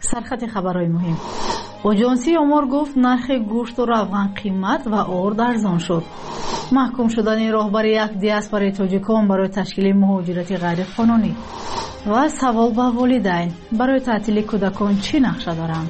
سرخط خبرهای مهم. آژانسی آمار گفت نرخ گوشت و روغن قیمت و آرد ارزان شد. محکوم شدن راهبر یک دیاسپورای تاجیکان برای تشکیل مهاجرت غیر قانونی. و سوال به والدین برای تعطیل کودکان چی نقشه دارند؟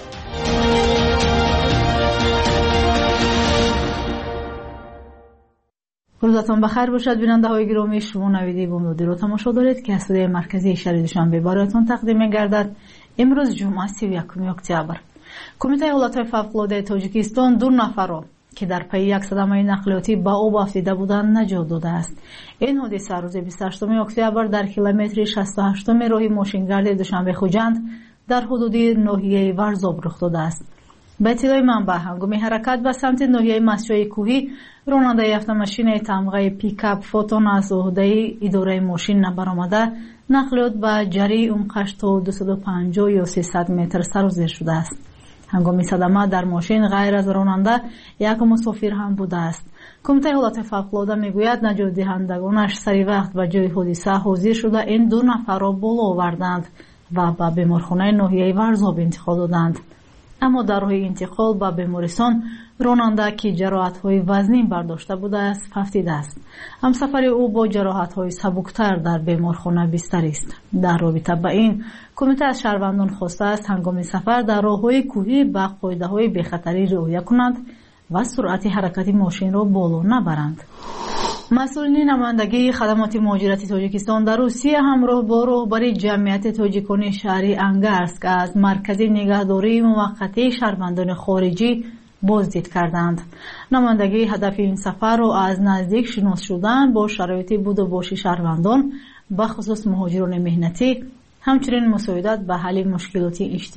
روزتان بخیر باشد بیننده های گرامی. شما نویدی بامدادی رو تماشا دارید که از صدای مرکزی شهر دوشنبه برایتان تقدیم می‌گردد. امروز جمعه 31 اکتبر. کمیته حالت‌های فوق‌العاده تاجیکستان 2 نفر را که در پی یک صدمه نقلیاتی به آب افتاده بودند نجات داده است. این حادثه روز 28 اکتبر در کیلومتر 68 راه ماشینگرد دوشنبه خوجند در حدود ناحیه ورزاب رخ داده است. به اطلاع منبع هنگام حرکت به سمت ناحیه مسجد کوهی راننده автомашین تمغه پیکاپ فوتون از عهده اداره ماشین نبرآمده نقلیات به جری عمقش تا 250 یا 300 متر سر و زیر شده است. هنگام صدمه در ماشین غیر از راننده یک مسافر هم بوده است. کمیته حالت فوق‌العاده میگوید نجات دهندگانش سری وقت به جای حادثه حاضر شده این 2 نفر را بالا آوردند و به بیمارخانه ناحیه ورزاب انتقال دادند. اما در راه انتقال به بیمارستان راننده که جراحت‌های وزنی برداشته بوده است ففتیده است. همسفر او با جراحت‌های سبکتر در بیمارخانه بستری است. در رابطه با این کمیته از شهروندان خواسته است هنگام سفر در راه‌های کوهی به قاعده‌های بی‌خطری رعایت کنند و سرعت حرکت ماشین را بالا نبرند. مسئولین نمایندگی خدمات مهاجرتی تاجیکستان در روسیه همراه با راهبر جمعیت تاجیکان شهری انگرسک از مرکز نگهداری موقتی شهروندان خارجی بازدید کردند. نمایندگی هدف این سفر را از نزدیک شناس شدن با شرایط بود و باش شهروندان به خصوص مهاجران مهنتی همچنین مساعدت به حل مشکلات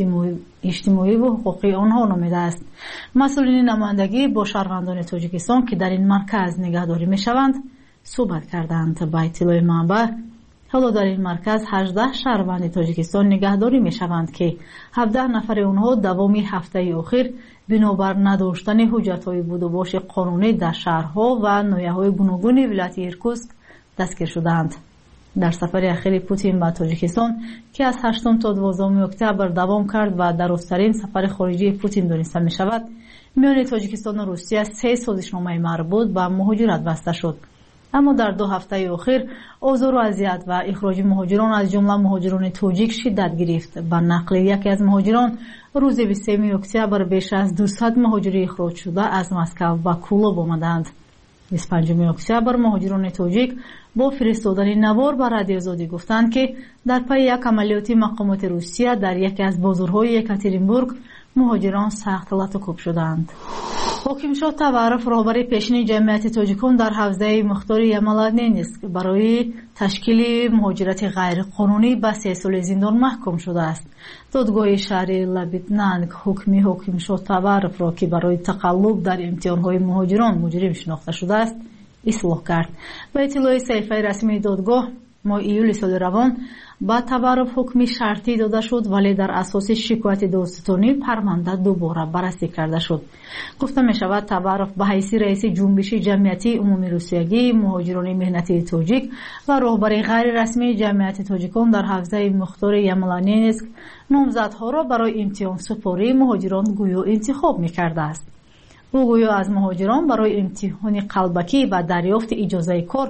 اجتماعی و حقوقی آنها نامیده است. مسئولین نمایندگی با شهروندان تاجیکستان که در این مرکز نگهداری میشوند صحبت کردند. با اطلاع منبع حالا در این مرکز 18 شهروند تاجیکستان نگهداری میشوند که 17 نفر آنها دوام هفته اخیر بنابر نداشتن حجت‌های بود و باش قانونی در شهرها و ناحیه‌های گوناگون ولایت ایرکوتسک دستگیر شدند. در سفر اخیر پوتین به تاجیکستان که از 8 تا 12 اکتبر دوام کرد و درازترین سفر خارجی پوتین دانسته می شود، میان تاجیکستان و روسیه 3 سازشنامه مربوط به مهاجرت بسته شد. اما در 2 هفته اخیر آزار و اذیت و اخراج مهاجران از جمله مهاجران تاجیک شدت گرفت. به نقل یکی از مهاجران روز 23 اکتبر بیش از 200 مهاجر اخراج شده از مسکو به کولوب آمدند. 25 اکتبر مهاجران تاجیک با فرستادن نوار به رادیو آزادی گفتند که در پی یک عملیات مقامات روسیه در یکی از بازارهای یکاترینبورگ مهاجران سخت لطخوب شدند. حاکم شاه توارف راهبر پیشین جمعیت تاجیکان در حوزه مختار یمالانینسک برای تشکیل مهاجرت غیر قانونی به 3 سال زندان محکوم شده است. دادگاه شهری لابیتنانگ حاکم شاه توارف را که برای تقلب در امتحانهای مهاجران مجرم شناخته شده است اصلاح کرد. به اطلاع صحیفه رسمی دادگاه ماه ایول سال روان با توارف حکم شرطی داده شد ولی در اساس شکایت دادستانی پرونده دوباره بررسی کرده شد. گفته می شود توارف به حیث رئیس جنبش جمعیتی عمومی روسیگی مهاجران مهنتی تاجیک و راهبر غیر رسمی جمعیت تاجیکان در حوزه مختار یمالانینسک نامزدها را برای امتحان سپاری مهاجران گویا انتخاب می کرده است. او گویا از مهاجران برای امتحان قلبکی و دریافت اجازه کار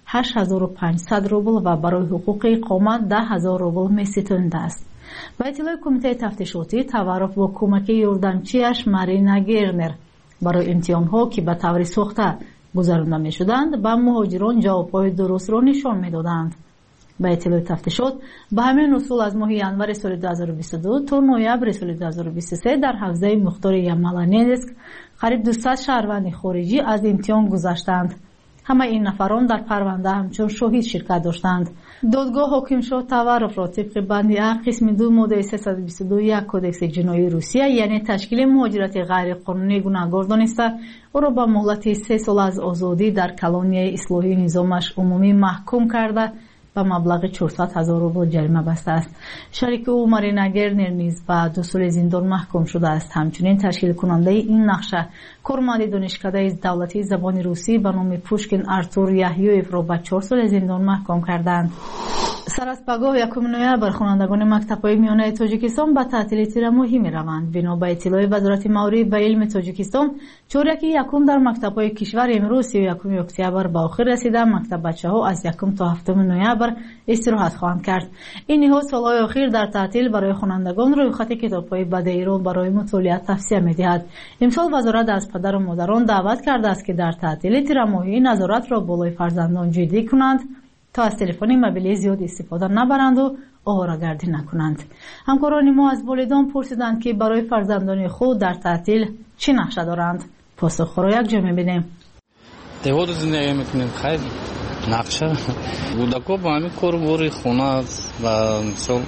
8500 روبل و برای حقوق اقامت 10,000 روبل می‌ستانده است. به اطلاع کمیته تفتیشاتی توارف با کمک یاردمچیش مارینا گرنر برای امتحان‌ها که به طور ساخته گذرانده می‌شدند به مهاجران جواب‌های درست را نشان می‌دادند. به اطلاع تفتیشات به همین اصول از ماه ینور سال 2022 تا نوامبر سال 2023 در حوزه مختار یمالانینسک قریب 200 شهروند خارجی از امتحان گذشتند. همه این نفران در پرونده همچون شاهد شرکت داشتند. دادگاه حاکم شاه توارف را طبق بند قسم 2 ماده 322 کدکس جنایی روسیه یعنی تشکیل مهاجرت غیر قانونی گناهکار دانسته او را به مهلت 3 سال از آزادی در کلونی اصلاحی نظامش عمومی محکوم کرده به مبلغ 400,000 روبل جریمه بسته است. شریک او مارینا گرنر نیز به 2 سال زندان محکوم شده است. همچنین تشکیل کننده این نقشه کارمند دانشکده دولتی زبان روسی به نام پوشکین آرتور یحیویف را به 4 سال زندان محکوم کردند. سر از پگاه 1 نوامبر خوانندگان مکتب‌های میانه تاجیکستان به تعطیلی تیرماهی می‌روند. بنا به اطلاع وزارت مالی و علم تاجیکستان، چورکی یکم در مکتب‌های کشور امروز 31 اکتبر به آخر رسیده. مکتب بچه‌ها از 1 تا 7 نوامبر استراحت خواهند کرد. این نهاد سال‌های اخیر در تعطیل برای خوانندگان روی خط کتاب‌های بدیعی را برای مطالعه توصیه می‌دهد. امسال وزارت از پدر و مادران دعوت کرده است که در تعطیل تیرماهی نظارت را بالای فرزندان جدی کنند تا از تلفن موبیلی زیاد استفاده نبرند و آواره‌گردی نکنند. همکاران ما از والدان پرسیدند که برای فرزندان خود در تعطیل چه نقشه دارند. پاسخ را یک جا می‌بینیم. دیوار زندگی می‌کنیم خیلی نقشه بودکو با همین کارباری خونه است و مثلا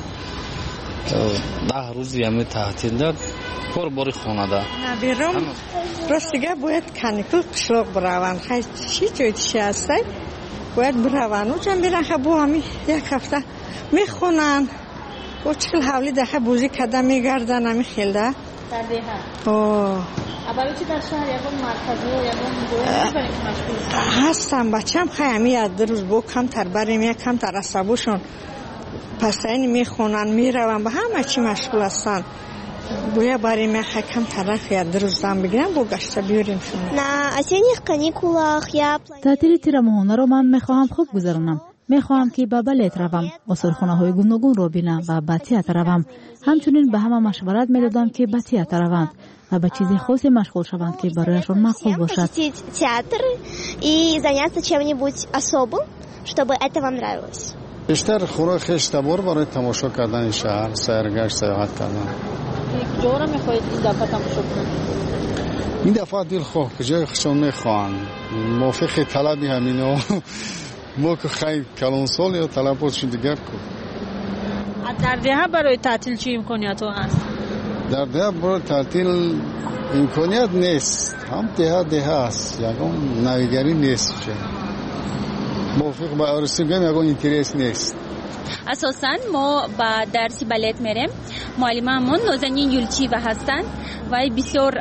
10 روز یمی تعطیل داد کارباری خونه ده نبیرم راستگه باید کانیکل قشلاق بروند. خیلی چی هسته باید بروند و جمع بیرن با همی 1 هفته میخونن و 40 حولی دقیقه بوزی کده میگردن همی خیلده در دیها اولی چی در شهر یکم مرکزی و یکم مشغول هستم بچم خیلی یاد روز با کم تر بریم کم تر عصبوشون پس اینی میخونن میرون به همه چی مشغول هستن. باید بریم کم طرف یاد روز دام بگیرم با گشته بیاریم شما. На осенних каникулах я تعطیل تیرماهانه را من میخواهم خوب گذرانم. میخواهم که به بالت روم، آثارخانه‌های گوناگون را بینم و به تئاتر روم. همچنین به همه مشورت میدادم که به تئاتر روند و به چیز خاصی مشغول شوند که برایشان معقول باشد. театр и заняться чем-нибудь особым, чтобы это вам нравилось. بیشتر خوراک خشتبار برای تماشا کردن شهر، سیرگشت، سیاحت کردن. یک جا را میخواید این دفعه تماشا کنید؟ این دفعه دلخواه کجای خشم میخواهند موافق طلبی همینو ما که خیلی کلان سال یا طلباتشون دیگر کن. در دیها برای تعطیل چی امکانیت ها هست؟ در دیها برای تعطیل امکانیت نیست. هم دیها هست یکم نویگری نیست. موافق با عروسی بگم یکم اینترس نیست. اساساً ما با درسی بالت میریم. معلممون نازنین یولچیوا هستند و بسیار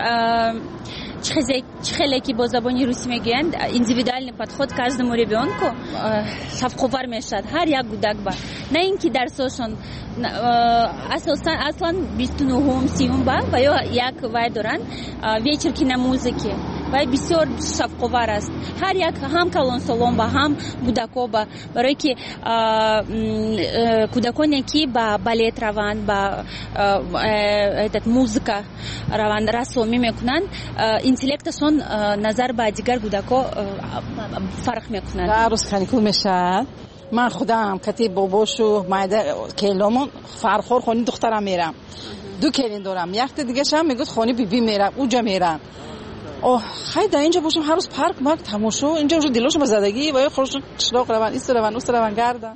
چخلکی با زبان روسی میگویند. ایندیویدوالنی подход к каждому ребенку совковар میشد هر یک کودک با نه اینکه درسشون اصلا 29 30 با و یا یک وای دارن вечер киномузыки و بسیار совковар است. هر یک هم کلان سالون با هم کودکا با برای که کودکانی که با بالت روند با موزیکا روند رسومی میکنند اینتелектشون نظر به دیگر کودکا فرق میکنند. عروس کانیکول میشه. من خودم کتی باباشو مایده کلامون فرخور خونی دخترم میرم. 2 کلین دارم. یک تا دیگه شم میگه خونی بیبی میرم اونجا میرم. خیلی در اینجا باشم هر روز پارک مارک تماشا اینجا رو دلشون به زدگی و خودشون چراغ روان ایست روان اوست روان گردن.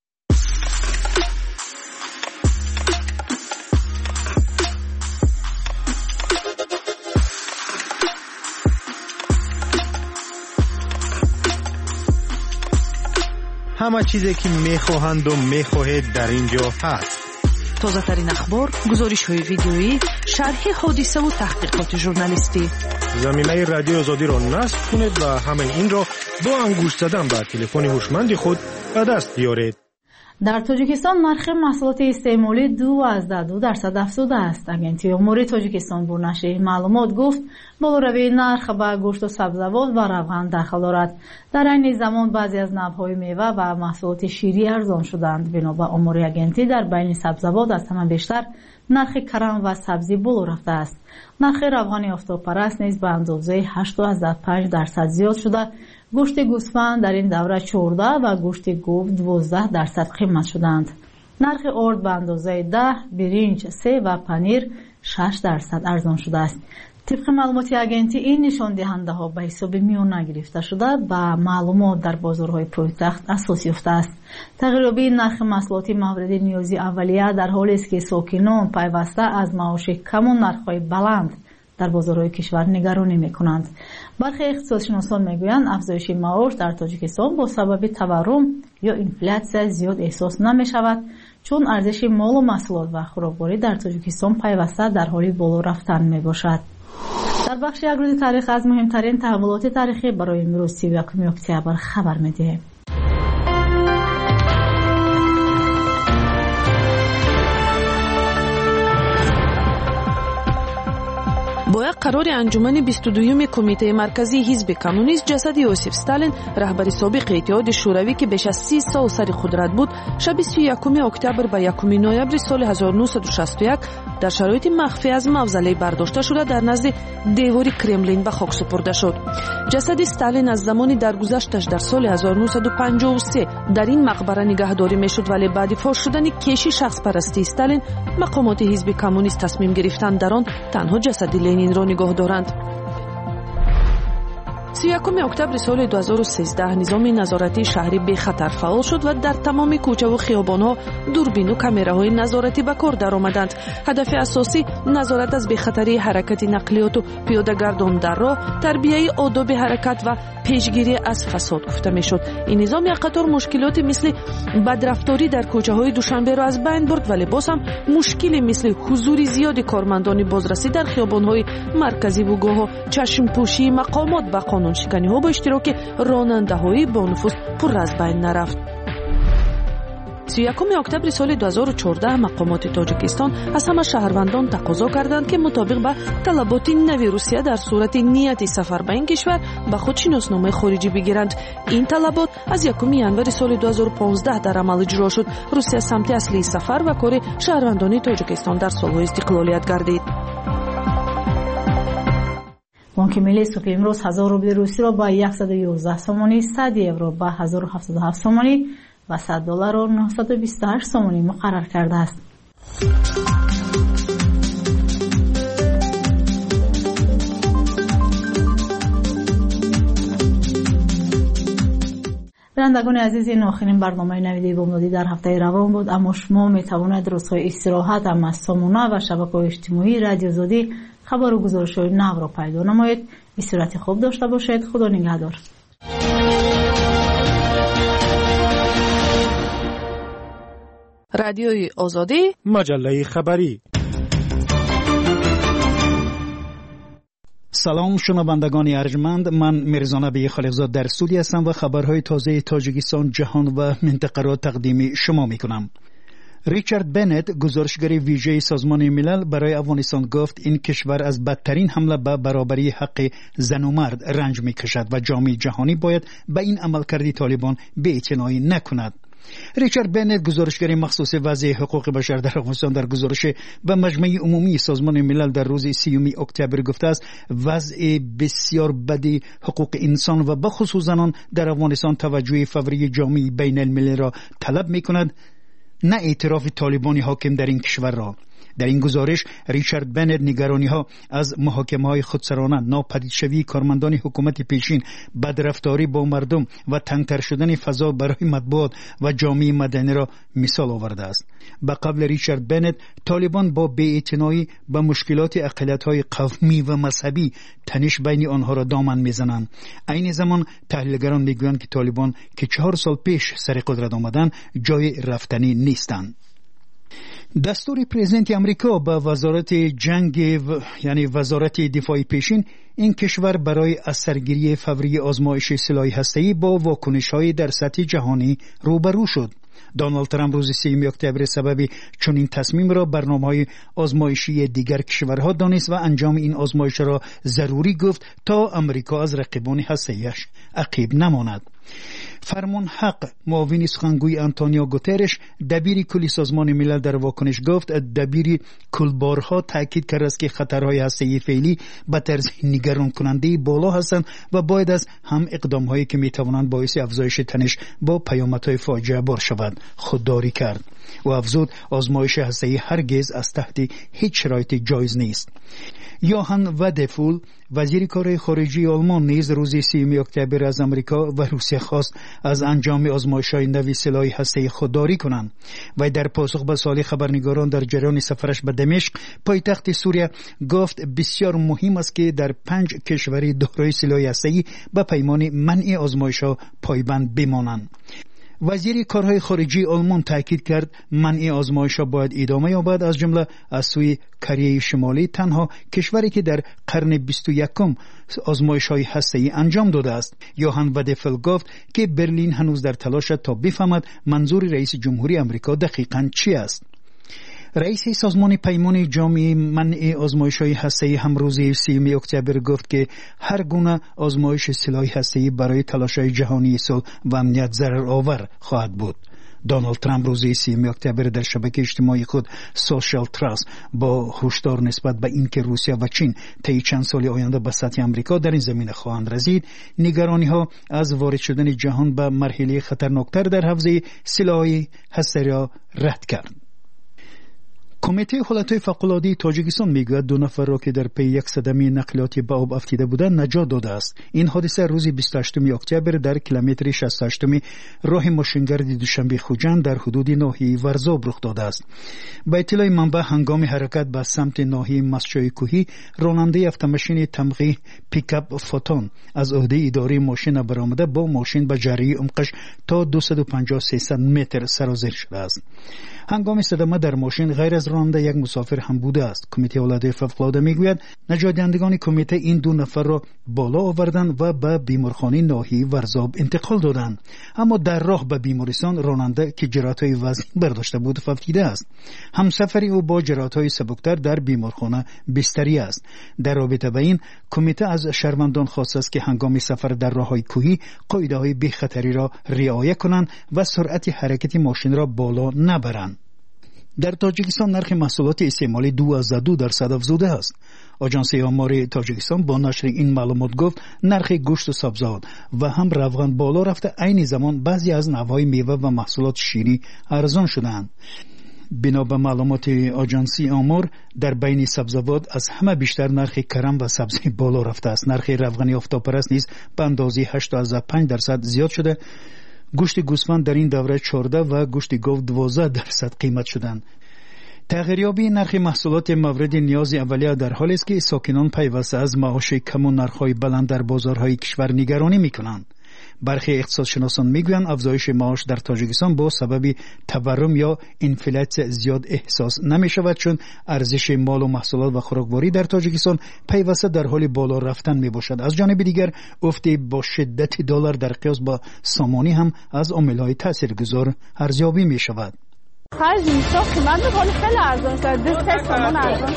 همه چیزی که میخواهند و میخواهید در اینجا هست. تازه ترین اخبار، گزارش های ویدیویی، شرح حادثه و تحقیقات ژورنالیستی. زمینه رادیو آزادی را نصب کنید و همین این را با انگشت زدن به تلفن هوشمند خود به دست بیارید. در تاجیکستان نرخ محصولات استعمالی 2% افزوده است. اگنتی امور تاجیکستان با نشر معلومات گفت بالاروی نرخ به گوشت و سبزیجات و روغن دخل دارد. در این زمان بعضی از نوع‌های میوه و محصولات شیری ارزان شدند. بنا به امور اگنتی در بین سبزیجات از همه بیشتر نرخ کرم و سبزی بالا رفته است. نرخ روغن آفتابپرست نیز به اندازه 8.5% زیاد شده. گوشت گوسفند در این دوره 14 و گوشت گاو 12% قیمت شدند. نرخ آرد به اندازه 10، برنج 3 و پنیر 6% ارزان شده است. طبق معلومات اگنتی این نشان دهنده ها به حساب میانه گرفته شده و معلومات در بازارهای پایتخت اساس یافته است. تغییریابی نرخ محصولات مورد نیازی اولیه در حالی است که ساکنان پیوسته از معاش کم و نرخ‌های بلند در بازارهای کشور نگرانی میکنند. برخی اقتصادشناسان میگویند افزایش معاش در تاجیکستان با سبب تورم یا انفلاسیون زیاد احساس نمیشود، چون ارزش مال و محصولات و خوراکباری در تاجیکستان پیوسته در حال بالا رفتن میباشد. در بخش یک روز تاریخ از مهمترین تحولات تاریخی برای امروز 31 اکتبر خبر میدهیم. با یک قرار انجمن 22 کمیته مرکزی حزب کمونیست جسد یوسف استالین رهبر سابق اتحاد شوروی که بیش از 30 سال سر قدرت بود شب 31 اکتبر به 1 نوامبر سال 1961 در شرایط مخفی از موزله برداشته شده در نزد دیوار کرملین به خاک سپرده شد. جسد استالین از زمانی درگذشتش در سال 1953 در این مقبره نگهداری میشد، ولی بعد فاش شدن کشی شخص پرستی استالین مقامات حزب کمونیست تصمیم گرفتند در آن تنها جسد لنین را نگاه دارند. 31 اکتبر سال 2013 نظام نظارتی شهری به خطر فعال شد و در تمام کوچه و خیابان‌ها دوربین و کامراهای نظارتی به کار درآمدند. هدف اساسی نظارت از بی‌خطری حرکت نقلیات و پیاده‌گردان در راه، تربیت آداب حرکت و پیشگیری از فساد گفته می‌شد. این نظام یک قطار مشکلات مثل بدرفتاری در کوچه‌های دوشنبه را از بین برد، ولی باز هم مشکلی مثل حضور زیاد کارمندان بازرسی در خیابان‌های مرکزی و گاه‌ها چشم‌پوشی مقامات به قانون شکنی ها با اشتراک راننده‌های با نفوذ پر از بین نرفت. 31 اکتبر سال 2014 مقامات تاجیکستان از همه شهروندان تقاضا کردند که مطابق به طلبات نوی روسیه در صورت نیت سفر به این کشور به خود شناسنامه خارجی بگیرند. این طلبات از 1 ژانویه سال 2015 در عمل اجرا شد. روسیه سمت اصلی سفر و کار شهروندان تاجیکستان در سالهای استقلالیت گردید. بانک ملی صبح امروز 1000 روبل روسی را با 111 سومانی، 100 یورو با 1077 سومانی و 100 دلار را 928 سومانی مقرر کرده است. بینندگان عزیز، این آخرین برنامه نویدی بامدادی در هفته روان بود، اما شما می توانید روزهای استراحت اما از سامانه و شبکه‌های اجتماعی رادیو آزادی خبر و گزارش‌های نو را پیدا نمایید. به صورت خوب داشته باشید. خدا نگهدار. رادیوی آزادی، مجله خبری. سلام شنوندگان ارجمند، من میرزا نبی خالقزاد در استودیو هستم و خبرهای تازه تاجیکستان، جهان و منطقه را تقدیم شما میکنم. ریچارد بنت، گزارشگر ویژه سازمان ملل برای افغانستان، گفت این کشور از بدترین حمله به برابری حق زن و مرد رنج میکشد و جامعه جهانی باید به این عملکرد طالبان بی‌اعتنایی نکند. ریچارد بنت، گزارشگر مخصوص وضع حقوق بشر در افغانستان، در گزارش به مجمع عمومی سازمان ملل در روز 30 اکتبر گفته است وضع بسیار بد حقوق انسان و به خصوص زنان در افغانستان توجه فوری جامعه بین المللی را طلب میکند، نه اعتراف طالبانی حاکم در این کشور را. در این گزارش ریچارد بنت نگرانی‌ها از محاکمه‌های خودسرانه، ناپدید شوی کارمندان حکومت پیشین، بدرفتاری با مردم و تنگتر شدن فضا برای مطبوعات و جامعه مدنی را مثال آورده است. به قبل ریچارد بنت، طالبان با بی‌اعتنایی به مشکلات اقلیت‌های قومی و مذهبی تنش بین آنها را دامن می‌زنند. این زمان تحلیلگران می‌گویند که طالبان که 4 سال پیش سر قدرت آمدند جای رفتنی نیستند. دستور پرزیدنت امریکا به وزارت جنگ یعنی وزارت دفاع پیشین این کشور برای از سرگیری فوری آزمایش سلاح هسته‌ای با واکنش‌های در سطح جهانی روبرو شد. دونالد ترامپ روز 3 اکتبر سبب چنین تصمیم را برنامه‌های آزمایشی دیگر کشورها دانست و انجام این آزمایش را ضروری گفت تا امریکا از رقیبان هسته‌ایش عقب نماند. فرمان حق معاون سخنگوی آنتونیو گوترش، دبیر کلی سازمان ملل، در واکنش گفت دبیر کلبارها تاکید کرد است که خطرهای هسته‌ای فعلی به طرز نگران کننده بالا هستند و باید از هم اقدام‌هایی که می‌توانند باعث افزایش تنش با پیامدهای فاجعه بار شود خودداری کرد و افزود آزمایش هسته‌ای هرگز از تحت هیچ شرایطی جایز نیست. یوهان ودفول، وزیر کار خارجه آلمان، نیز روز 3 اکتبر از امریکا و روسیه خواست از انجام آزمایش‌های نوی سلاح هسته‌ای خودداری کنند و در پاسخ به سوال خبرنگاران در جریان سفرش به دمشق، پایتخت سوریه، گفت بسیار مهم است که در 5 کشور دارای سلاح هسته‌ای به پیمان منع آزمایش‌ها پایبند بمانند. وزیر کارهای خارجه آلمان تاکید کرد منع آزمایش‌ها باید ادامه یابد، از جمله از سوی کره شمالی، تنها کشوری که در قرن 21 آزمایش‌های هسته‌ای انجام داده است. یوهان ودفل گفت که برلین هنوز در تلاش تا بفهمد منظور رئیس جمهوری آمریکا دقیقاً چی است. رئیس سازمان پیمان جامع منع آزمایش‌های هسته‌ای هم روز 30 اکتبر گفت که هر گونه آزمایش سلاح هسته‌ای برای تلاش‌های جهانی صلح و امنیت ضررآور خواهد بود. دونالد ترامپ روز 30 اکتبر در شبکه اجتماعی خود سوشال تراست با هشدار نسبت به اینکه روسیه و چین طی چند سال آینده به سطح آمریکا در این زمینه خواهند رسید، نگرانی‌ها از وارد شدن جهان به مرحله خطرناکتر در حوزه سلاح هسته‌ای را رد کرد. کمیته حالتهای فوق‌العاده تاجیکستان میگوید 2 نفر را که در پی یک صدمه نقلیاتی به آب افتیده بودند نجات داده است. این حادثه روز 28 اکتبر در کیلومتر 68 راه ماشینگرد دوشنبه خوجند در حدود ناحیه ورزاب رخ داده است. با اطلاع منبع هنگام حرکت به سمت ناحیه مسجد کوهی، راننده اتومبیل تمغه پیکاپ فوتون از عهده اداره ماشین برآمده با ماشین به جریه عمقش تا 250-300 متر سرازیر شده است. هنگام صدمه در ماشین غیر از راننده یک مسافر هم بوده است. کمیته حالت فوق‌العاده میگوید نجات دهندگان کمیته این 2 نفر را بالا آوردند و به بیمارخانه ناحیه ورزاب انتقال دادند، اما در راه به بیمارستان راننده که جراحت‌های وزنی برداشته بود فوتیده است. همسفری او با جراحت‌های سبکتر در بیمارخانه بستری است. در رابطه با این کمیته از شهروندان خواسته است که هنگام سفر در راه‌های کوهی قاعده‌های بی‌خطری را رعایت کنند و سرعت حرکت ماشین را بالا نبرند. در تاجیکستان نرخ محصولات استعمالی 2% افزوده است. آژانس آمار تاجیکستان با نشر این معلومات گفت نرخ گوشت و سبزیجات و هم روغن بالا رفته، عین زمان بعضی از نوع‌های میوه و محصولات شیری ارزان شدند. بنا به معلومات آژانس آمار در بین سبزیجات از همه بیشتر نرخ کرم و سبزی بالا رفته است. نرخ روغن آفتابپرست نیز به اندازه 8.5% زیاد شده. گوشت گوسفند در این دوره 14 و گوشت گاو 12% قیمت شدند. تغییریابی نرخ محصولات مورد نیاز اولیه در حالی است که ساکنان پیوسته از معاش کم و نرخ‌های بلند در بازارهای کشور نگرانی می‌کنند. برخی اقتصادشناسان میگویند افزایش معاش در تاجیکستان با سبب تورم یا انفلاسیون زیاد احساس نمی شود، چون ارزش مال و محصولات و خوراکواری در تاجیکستان پیوسته در حال بالا رفتن می باشد. از جانب دیگر افت با شدت دلار در قیاس با سامانی هم از عامل‌های تاثیرگذار ارزیابی می شود. خرج اینجا قیمت می‌کنه خیلی ارزان است. 2 تومان ارزان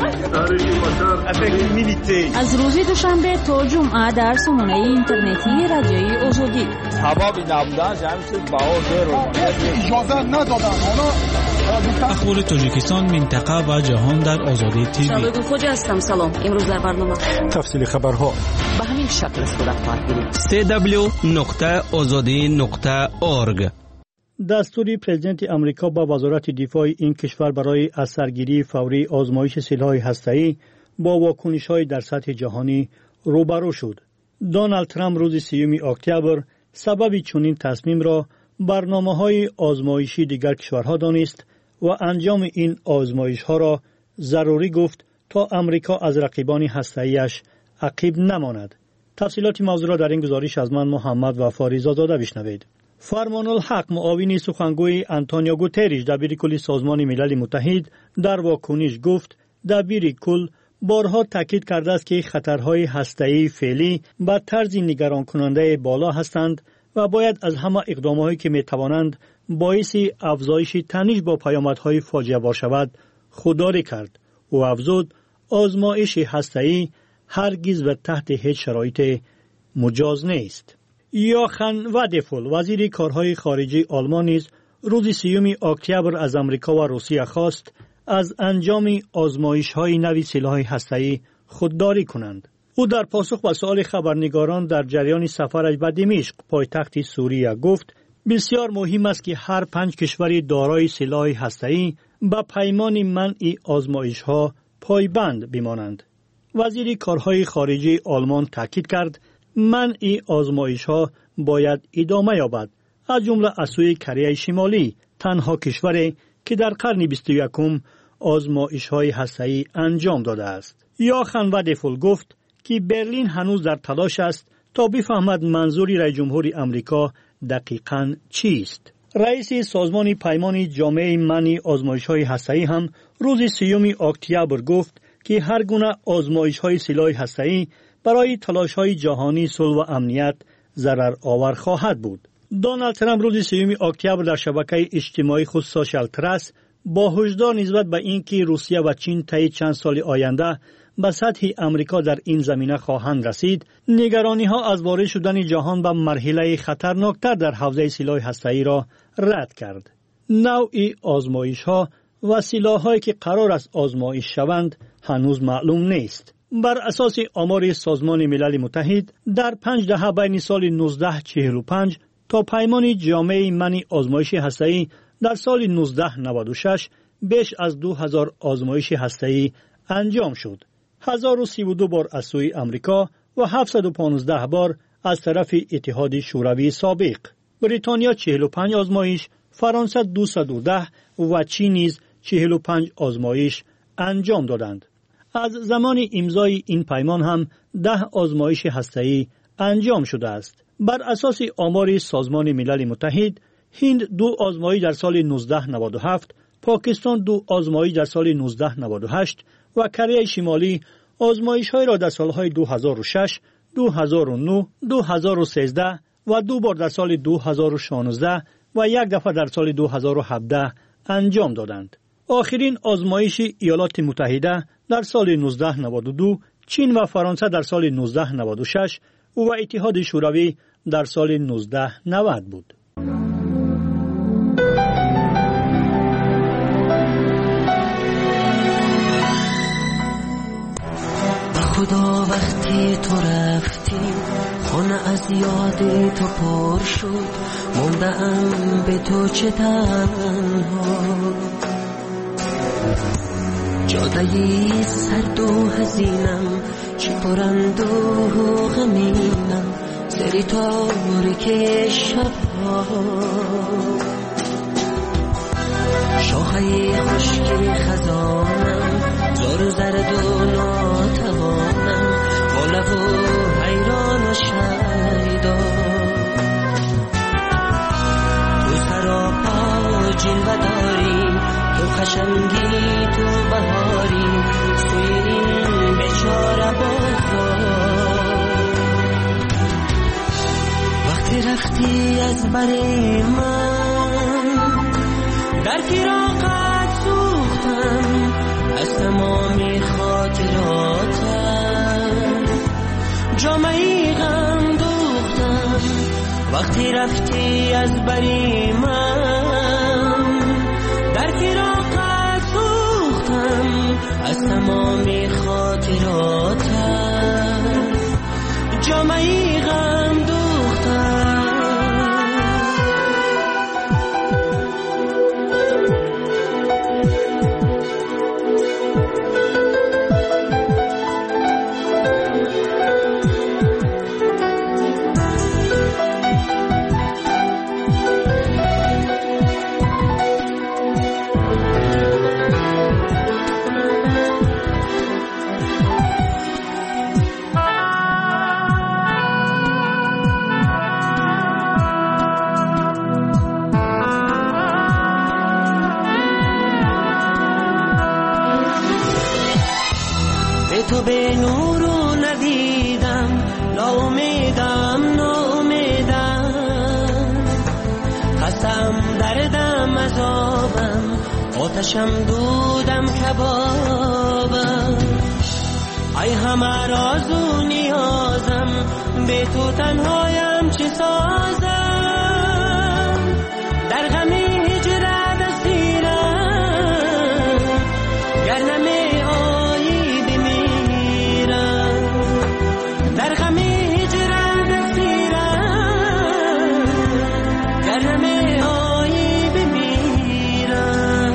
است. از روز دوشنبه تا جمعه در سامانه اینترنتی رادیوی آزادی. هوا نبودن جمعش باور اجازه ندادن. اخبار تاجیکستان، منطقه و جهان در آزادی تیوی. شاید خوجا هستم. سلام. امروز در برنامه تفصیل خبرها به همین شکل صورت خواهد گرفت. www.azadi.org. دستور پرزیدنت امریکا با وزارت دفاع این کشور برای از سرگیری فوری آزمایش سلاح هسته‌ای با واکنش‌های در سطح جهانی روبرو شد. دونالد ترامپ روز 30 اکتبر سبب چنین تصمیم را برنامه‌های آزمایشی دیگر کشورها دانست و انجام این آزمایش‌ها را ضروری گفت تا امریکا از رقیبان هسته‌ایش عقب نماند. تفصیلات موضوع را در این گزارش از من محمد وفاریزا داده بشنوید. فرمان الحق معاون سخنگوی آنتونیو گوتریش دبیر کل سازمان ملل متحد در واکنش گفت دبیر کل بارها تاکید کرده است که خطرهای هسته‌ای فعلی به طرز نگران کننده بالا هستند و باید از همه اقداماتی که می توانند باعث افزایش تنش با پیامدهای فاجعه بار شود خودداری کرد. او افزود آزمایش هسته‌ای هرگز و تحت هیچ شرایط مجاز نیست. یوخان وادفول وزیر کارهای خارجه آلمان نیز روز 30 اکتبر از امریکا و روسیه خواست از انجام آزمایش‌های نوی سلاح هسته‌ای خودداری کنند. او در پاسخ به سؤال خبرنگاران در جریان سفرش به دمشق پایتخت سوریه گفت بسیار مهم است که هر 5 کشور دارای سلاح هسته‌ای به پیمان منع آزمایش‌ها پایبند بمانند. وزیر کارهای خارجه آلمان تاکید کرد منع آزمایش‌ها باید ادامه یابد. از جمله از سوی کره شمالی تنها کشوری که در قرن 21 آزمایش‌های هسته‌ای انجام داده است. یوخان وادفول گفت که برلین هنوز در تلاش است تا بفهمد منظور رئیس جمهور آمریکا دقیقاً چیست. رئیس سازمان پیمان جامع منع آزمایش‌های هسته‌ای هم روز 30 اکتبر گفت که هر گونه آزمایش‌های سلاح هسته‌ای برای تلاش‌های جهانی صلح و امنیت ضرر آور خواهد بود. دونالد ترامپ روز 30 اکتبر در شبکه اجتماعی خود سوشال تراست با هشدار نسبت به اینکه روسیه و چین طی چند سال آینده به سطح امریکا در این زمینه خواهند رسید، نگرانی ها از وارد شدن جهان به مرحله خطرناکتر در حوزه سلاح هسته‌ای را رد کرد. نوع آزمایش ها و سلاح هایی که قرار است آزمایش شوند هنوز معلوم نیست. بر اساس آمار سازمان ملل متحد در 5 دهه بین سال 1945 تا پیمان جامع منع آزمایش هسته‌ای در سال 1996 بیش از 2000 آزمایش هسته‌ای انجام شد. 1032 بار از سوی امریکا و 715 بار از طرف اتحاد شوروی سابق. بریتانیا 45 آزمایش، فرانسه 210 و چین نیز 45 آزمایش انجام دادند. از زمان امضای این پیمان هم 10 آزمایش هسته‌ای انجام شده است. بر اساس آمار سازمان ملل متحد، هند 2 آزمایش در سال 1997، پاکستان 2 آزمایش در سال 1998 و کره شمالی آزمایش‌های را در سالهای 2006، 2009، 2013 و 2 بار در سال 2016 و 1 دفعه در سال 2017 انجام دادند. آخرین آزمایش ایالات متحده در سال 1992، چین و فرانسه در سال 1996 و اتحاد شوروی در سال 1990 بود. خدا وقتی تو رفتی خانه از یاد تو پر شد، موندم به تو چه تنها، جادهی سرد و حزینم چه پرند و غمینم، سری تاریک شبها، شاخه خشک خزانم زار زرد و ناتوانم، با لب و حیران و شیدا، تو سراپا جلوه داری، تو خشنگی تو بهاری، سوی این بیچاره بازار، وقتی رفتی از بر من در فراقت سوختم، از تمامی خاطراتم جامعی غم دوختم، وقتی رفتی از بری من در فراقت سوختم، از تمامی خاطراتم جامعی غم دوختم. تو به نور رو ندیدم، ناامیدم خستم دردم عذابم، آتشم دودم کبابم، ای همه راز و نیازم، به تو تنهایم چه سازم، در غم هجرت اسیرم، گر نمی در غم هجرت اسیرم، گر نمی آیی بمیرم.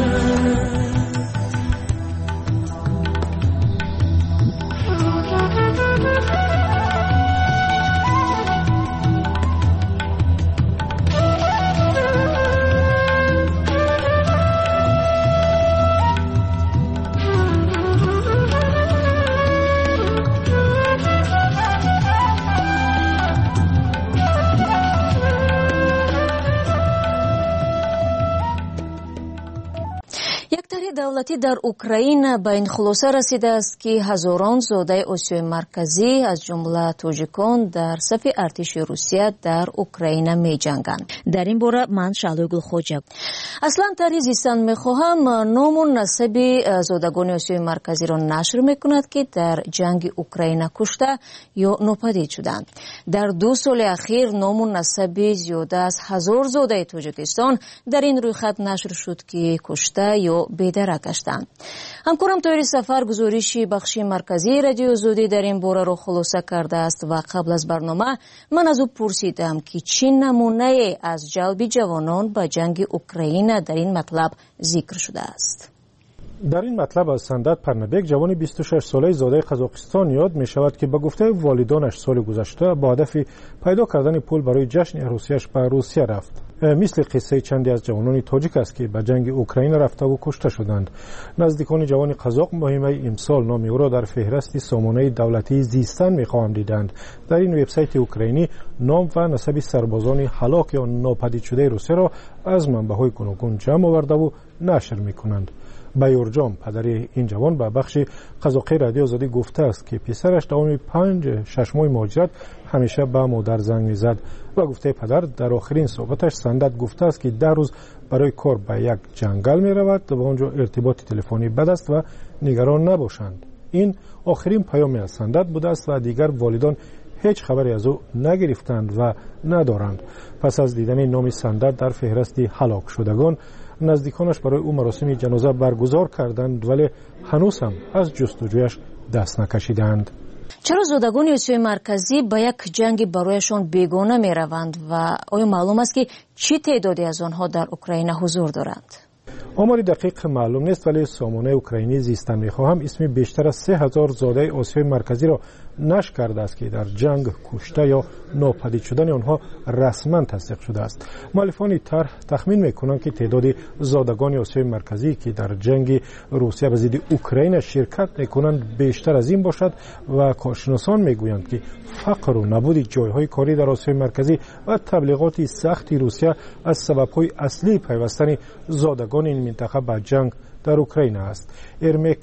دولتی در اوکراین به این خلاصه رسیده است که هزاران زاده آسیای مرکزی از جمله تاجیکان در صف ارتش روسیه در اوکراین می جنگند. در این باره من شعله گلخوجه. اصلا طرح زیستن می خواهم نام و نسب زادگان آسیای مرکزی را نشر می کند که در جنگ اوکراین کشته یا ناپدید شدند. در 2 سال اخیر نام و نسب زیاده از 1000 زاده تاجیکستان در این رویخط نشر شد که کشته یا بیدرک گشتند. همکارم طاهر سفر گزارشی بخش مرکزی رادیو آزادی در این باره را خلاصه کرده است و قبل از برنامه من از او پرسیدم که چه نمونه از جلب جوانان به جنگ اوکراین در این مطلب ذکر شده است. در این مطلب از سندت پرنبک جوان 26 ساله زاده قزاقستان یاد می شود که به گفته والدانش سال گذشته با هدف پیدا کردن پول برای جشن عروسیش به روسیه رفت. مثل قصه چندی از جوانان تاجیک است که به جنگ اوکراین رفته و کشته شدند. نزدیکان جوان قزاق مهمه امسال نام او را در فهرست سامانه دولتی زیستن می‌خواهند دیدند. در این وبسایت اوکراینی نام و نسب سربازان هلاک یا ناپدید شده روسیه را از منبع‌های گوناگون جمع آورده و نشر می‌کنند. بیورجام پدر این جوان به بخش قزاقی رادیو آزادی گفته است که پسرش دوام 5-6 ماه مهاجرت همیشه به مادر زنگ میزد و گفته پدر در آخرین صحبتش سندت گفته است که 10 روز برای کار به یک جنگل می رود و آنجا ارتباط تلفنی بد است و نگران نباشند. این آخرین پیامی از سندت بوده است و دیگر والدان هیچ خبری از او نگرفتند و ندارند. پس از دیدن نام سندت در فهرست هلاک شدگان نزدیکانش برای او مراسم جنازه برگزار کردند ولی هنوز هم از جستجویش دست نکشیدند. چرا زادگان آسیای مرکزی به یک جنگ برایشان بیگانه می روند و آیا معلوم است که چه تعدادی از آنها در اوکراین حضور دارند؟ آماری دقیق معلوم نیست ولی سامانه اوکراینی زیستن می‌خواهم اسم بیشتر از 3000 زاده آسیای مرکزی را نشر کرده است که در جنگ کشته یا ناپدید شدن آنها رسما تصدیق شده است. مؤلفان طرح تخمین می‌کنند که تعداد زادگان آسیای مرکزی که در جنگ روسیه به ضد اوکراین شرکت می‌کنند بیشتر از این باشد و کارشناسان می‌گویند که فقر و نبود جای‌های کاری در آسیای مرکزی و تبلیغات سخت روسیه از سبب‌های اصلی پیوستن زادگان این منطقه به جنگ در اوکراین است. ارمک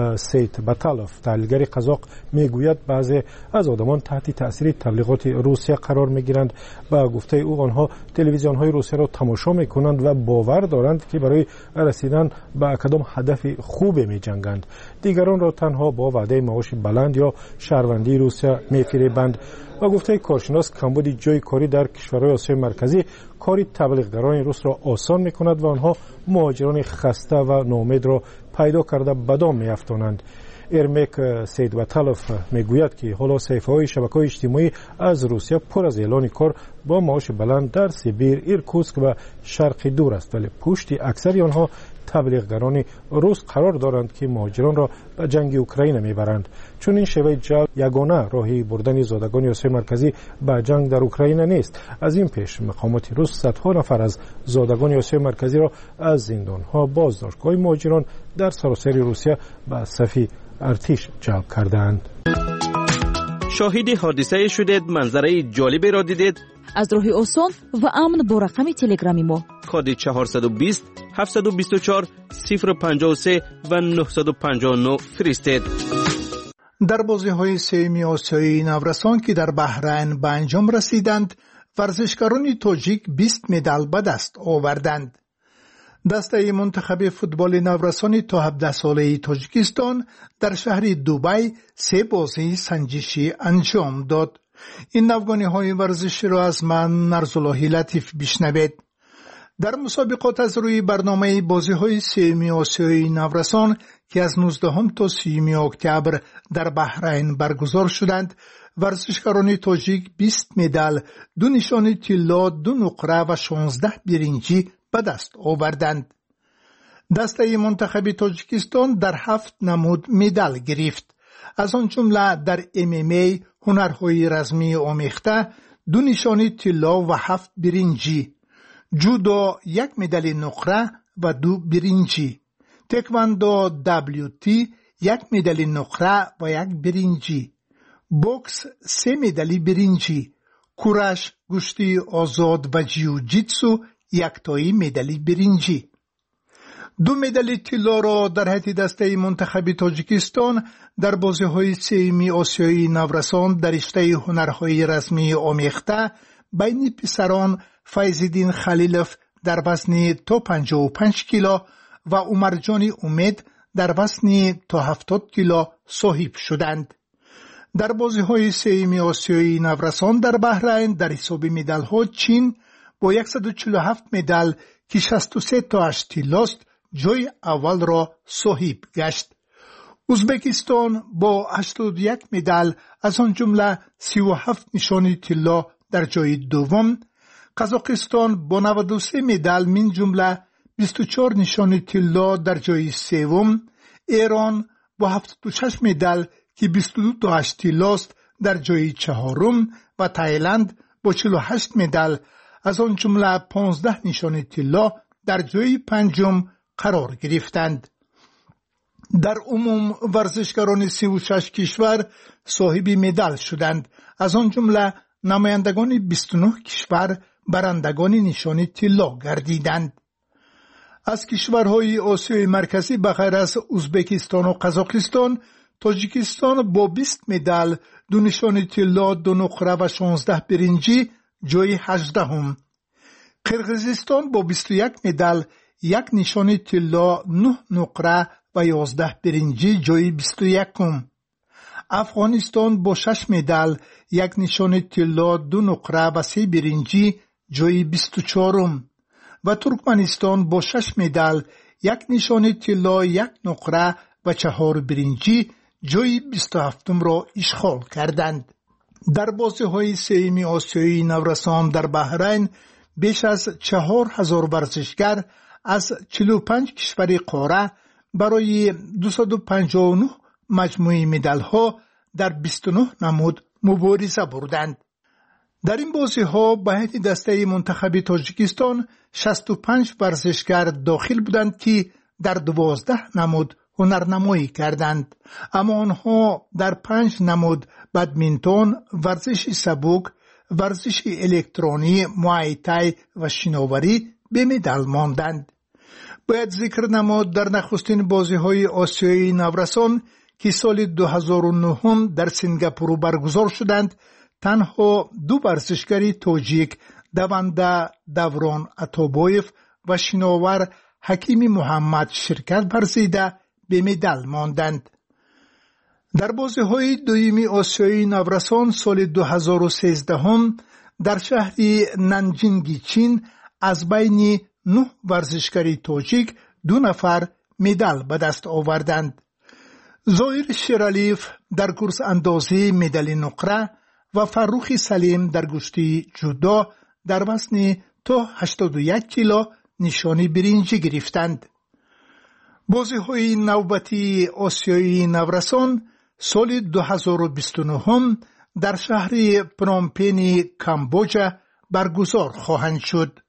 سید باتالوف تحلیلگر قزاق میگوید بعضی از آدمان تحت تاثیر تبلیغات روسیه قرار میگیرند. با گفته او آنها تلویزیون های روسیه را تماشا میکنند و باور دارند که برای رسیدن به کدام هدف خوب میجنگند. دیگران را تنها با وعده معاش بلند یا شهروندی روسیه میفریبند. و گفته کارشناس کمبود جای کاری در کشورهای آسیای مرکزی کاری تبلیغگران روس را آسان میکند و آنها مهاجران خسته و ناامید را پیدا کرده به دام میافتانند. ارمک سید باتالوف میگوید که حالا صفحه‌های شبکه‌های اجتماعی از روسیه پر از اعلان کار با معاش بلند در سیبیر، ایرکوتسک و شرق دور است ولی پشت اکثر آنها تبلیغگران روس قرار دارند که مهاجران را به جنگ اوکراین میبرند. چون این شیوه جلب یگانه راهی بردن زادگان آسیای مرکزی به جنگ در اوکراین نیست. از این پیش مقامات روس صدها نفر از زادگان آسیای مرکزی را از زندان‌ها بازداشتگاه مهاجران در سراسر روسیه به صف ارتش جلب کردند. شاهد حادثه شدید، منظره جالبی را دیدید؟ از راه آسان و امن با رقم تلگرامی ما کد 420 724 053 و 959 فرستید. در بازی‌های سه‌م آسیایی نورسان که در بحرین به انجام رسیدند، ورزشکاران تاجیک 20 مدال به دست آوردند. دسته منتخب فوتبال نورسان تا 17 ساله تاجیکستان در شهر دوبی 3 بازی سنجشی انجام داد. این افغانی‌های ورزشی را از من نرزاللهی لطیف بشنوید. در مسابقات از روی برنامه بازی‌های سه‌م آسیایی نورسان که از 19 تا 30 اکتبر در بحرین برگزار شدند، ورزشکاران تاجیک 20 مدال، 2 نشان طلا، 2 نقره و 16 برنجی به دست آوردند. دسته منتخب تاجیکستان در 7 نمود مدال گرفت. از آن جمله در MMA هنرهای رزمی آمیخته 2 نشان طلا و 7 برنجی، جودو 1 مدال نقره و 2 برنجی، تکواندو WT 1 مدال نقره و 1 برنجی، بوکس 3 مدال برنجی، کورش، گشتی آزاد و جیوجیتسو 1 تایی مدال برنجی. 2 مدال طلا را در حیط دسته منتخب تاجیکستان در بازی‌های سه‌م آسیایی نورسان در رشته هنرهای رسمی آمیخته بین پسران فیض‌الدین خلیلوف در وزن تا 55 کیلو و عمرجان امید در وزن تا 70 کیلو صاحب شدند. در بازی‌های سه‌م آسیایی نورسان در بحرین در حساب مدال‌ها چین با 147 مدال که 63 تاش طلاست جای اول را صاحب گشت. ازبکستان با 81 مدال از آن جمله 37 نشان طلا در جای دوم، قزاقستان با 93 مدال من جمله 24 نشان طلا در جای سوم، ایران با 76 مدال که 22 تاش طلاست در جای چهارم و تایلند با 48 مدال از آن جمله 15 نشان طلا در جای پنجم قرار گرفتند. در عموم ورزشکاران 36 کشور صاحب مدال شدند، از آن جمله نمایندگان 29 کشور برندگان نشان طلا گردیدند. از کشورهای آسیای مرکزی بغیر از ازبکستان و قزاقستان، تاجیکستان با 20 مدال، 2 نشان طلا، 2 نقره و 16 برنجی جای 18م. قرقیزستان با 21 مدال، 1 نشان طلا، 9 نقره و 11 برنجی جای 21م. افغانستان با 6 مدال، 1 نشان طلا، 2 نقره و 3 برنجی جای 24م. و ترکمنستان با 6 مدال، 1 نشان طلا، 1 نقره و 4 برنجی جای 27م را اشغال کردند. در بازی‌های سه‌م آسیایی نورسان در بحرین بیش از 4000 ورزشگر از 45 کشور قاره برای 259 مجموعه مدال‌ها در 29 نمود مبارزه بردند. در این بازی‌ها به هیئت دسته منتخب تاجیکستان 65 ورزشگر داخل بودند که در 12 نمود هنرنمایی کردند، اما آنها در 5 نمود بدمینتون، ورزش سبک، ورزش الکترونی، موای تای و شناوری به مدال ماندند. باید ذکر نمود در نخستین بازی‌های آسیایی نورسان که سال 2009 در سنگاپور برگزار شدند، تنها 2 ورزشگر تاجیک، دونده دوران عطابایف و شناور حکیم محمد شرکت ورزیده به مدال ماندند. در بازی‌های دوم آسیایی نورسان سال 2013 در شهر نانجینگ چین از بین 9 ورزشکار تاجیک 2 نفر مدال به دست آوردند. ظاهر شیرالیف در کورس اندازی مدال نقره و فروخ سلیم در گشتی جودو در وزن تا 81 کیلو نشانی برنجی گرفتند. بازی‌های نوبتی آسیایی نورسان سال 2029 در شهر پنومپن کامبوجا برگزار خواهند شد.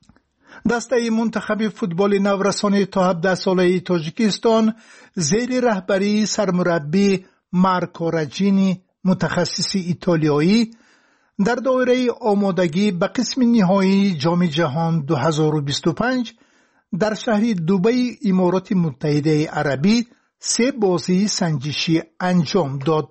دسته منتخب فوتبال نورسان تا 17 ساله تاجیکستان زیر رهبری سرمربی مارکو راجینی متخصص ایتالیایی در دایره آمادگی به قسم نهایی جام جهان 2025 در شهر دبی امارات متحده عربی 3 بازی سنجشی انجام داد.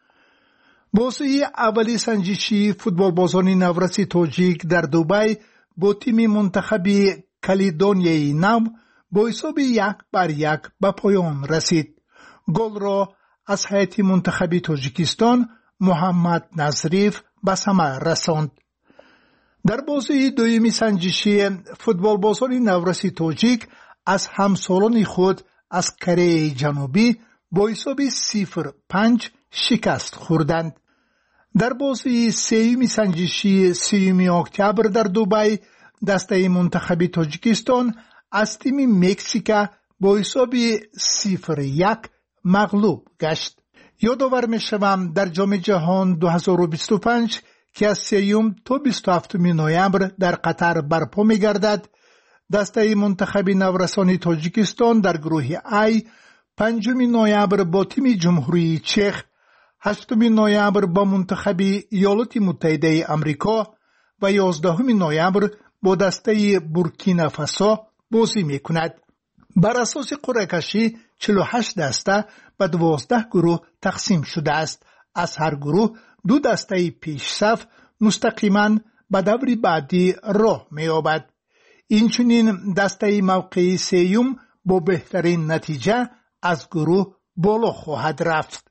بازی اولی سنجشی فوتبال بازان نورسی تاجیک در دبی با تیم منتخب کالیدونیای نو با حساب 1-1 به پایان رسید. گل را از هیئت منتخب تاجیکستان محمد نظریف به ثمر رساند. در بازی دومی سنجشی فوتبال بازان نورسی تاجیک از همسالان خود از کره جنوبی با حساب 0-5 شکست خوردند. در بازی سوم سنجشی 3 اکتبر در دبی دسته منتخب تاجیکستان از تیم مکزیک با حساب 0-1 مغلوب گشت. یادآور می‌شوم در جام جهان 2025 که از 3 تا 27 نوامبر در قطر برپا می‌گردد، دسته منتخب نورسان تاجیکستان در گروه ای 5 نوامبر با تیم جمهوری چک، 8 نوامبر با منتخب ایالات متحده آمریکا و 11 نوامبر با دسته بورکینافاسو بازی می‌کند. بر اساس قرعه کشی 48 دسته به 12 گروه تقسیم شده است. از هر گروه 2 دسته پیش صف مستقیما به دور بعدی راه می‌یابد. اینچنین دسته موقعی سیوم با بهترین نتیجه از گروه بالا خواهد رفت.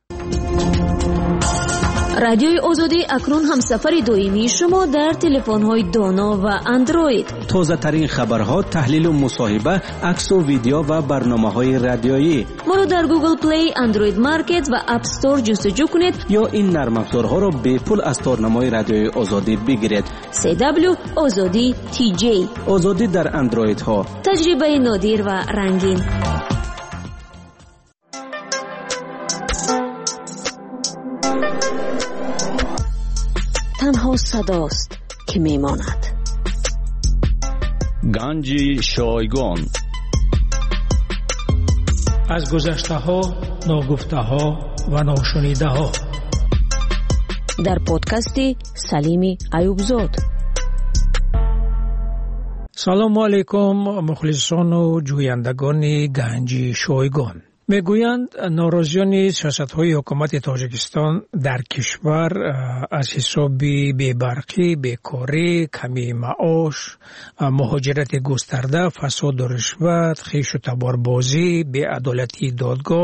رادیوی آزادی اکنون همسفر دائمی شما در تلفن‌های دانا و اندروید. تازه ترین خبرها، تحلیل و مصاحبه، عکس و ویدیو و برنامه‌های رادیویی. ما را در گوگل پلی، اندروید مارکت و اپ استور جستجو کنید یا این نرم افزارها را به پول از تارنمای رادیوی آزادی بگیرید. CW آزادی TJ. آزادی در اندروید ها. تجربه نادر و رنگین. تنها صداست که میماند. گنج شایگان. از گذشته ها، ناگفته ها و ناشنیده ها. در پادکستی سلیمی ایوبزاد. سلام علیکم مخلصان و جویندگان گنج شایگان. میگویند ناراضیان سیاست‌های حکومت تاجیکستان در کشور از حساب بی‌برقی، بیکاری، کمی معاش، مهاجرت گسترده، فساد و رشوت، خویش و تباربازی، بی‌عدالتی دادگاه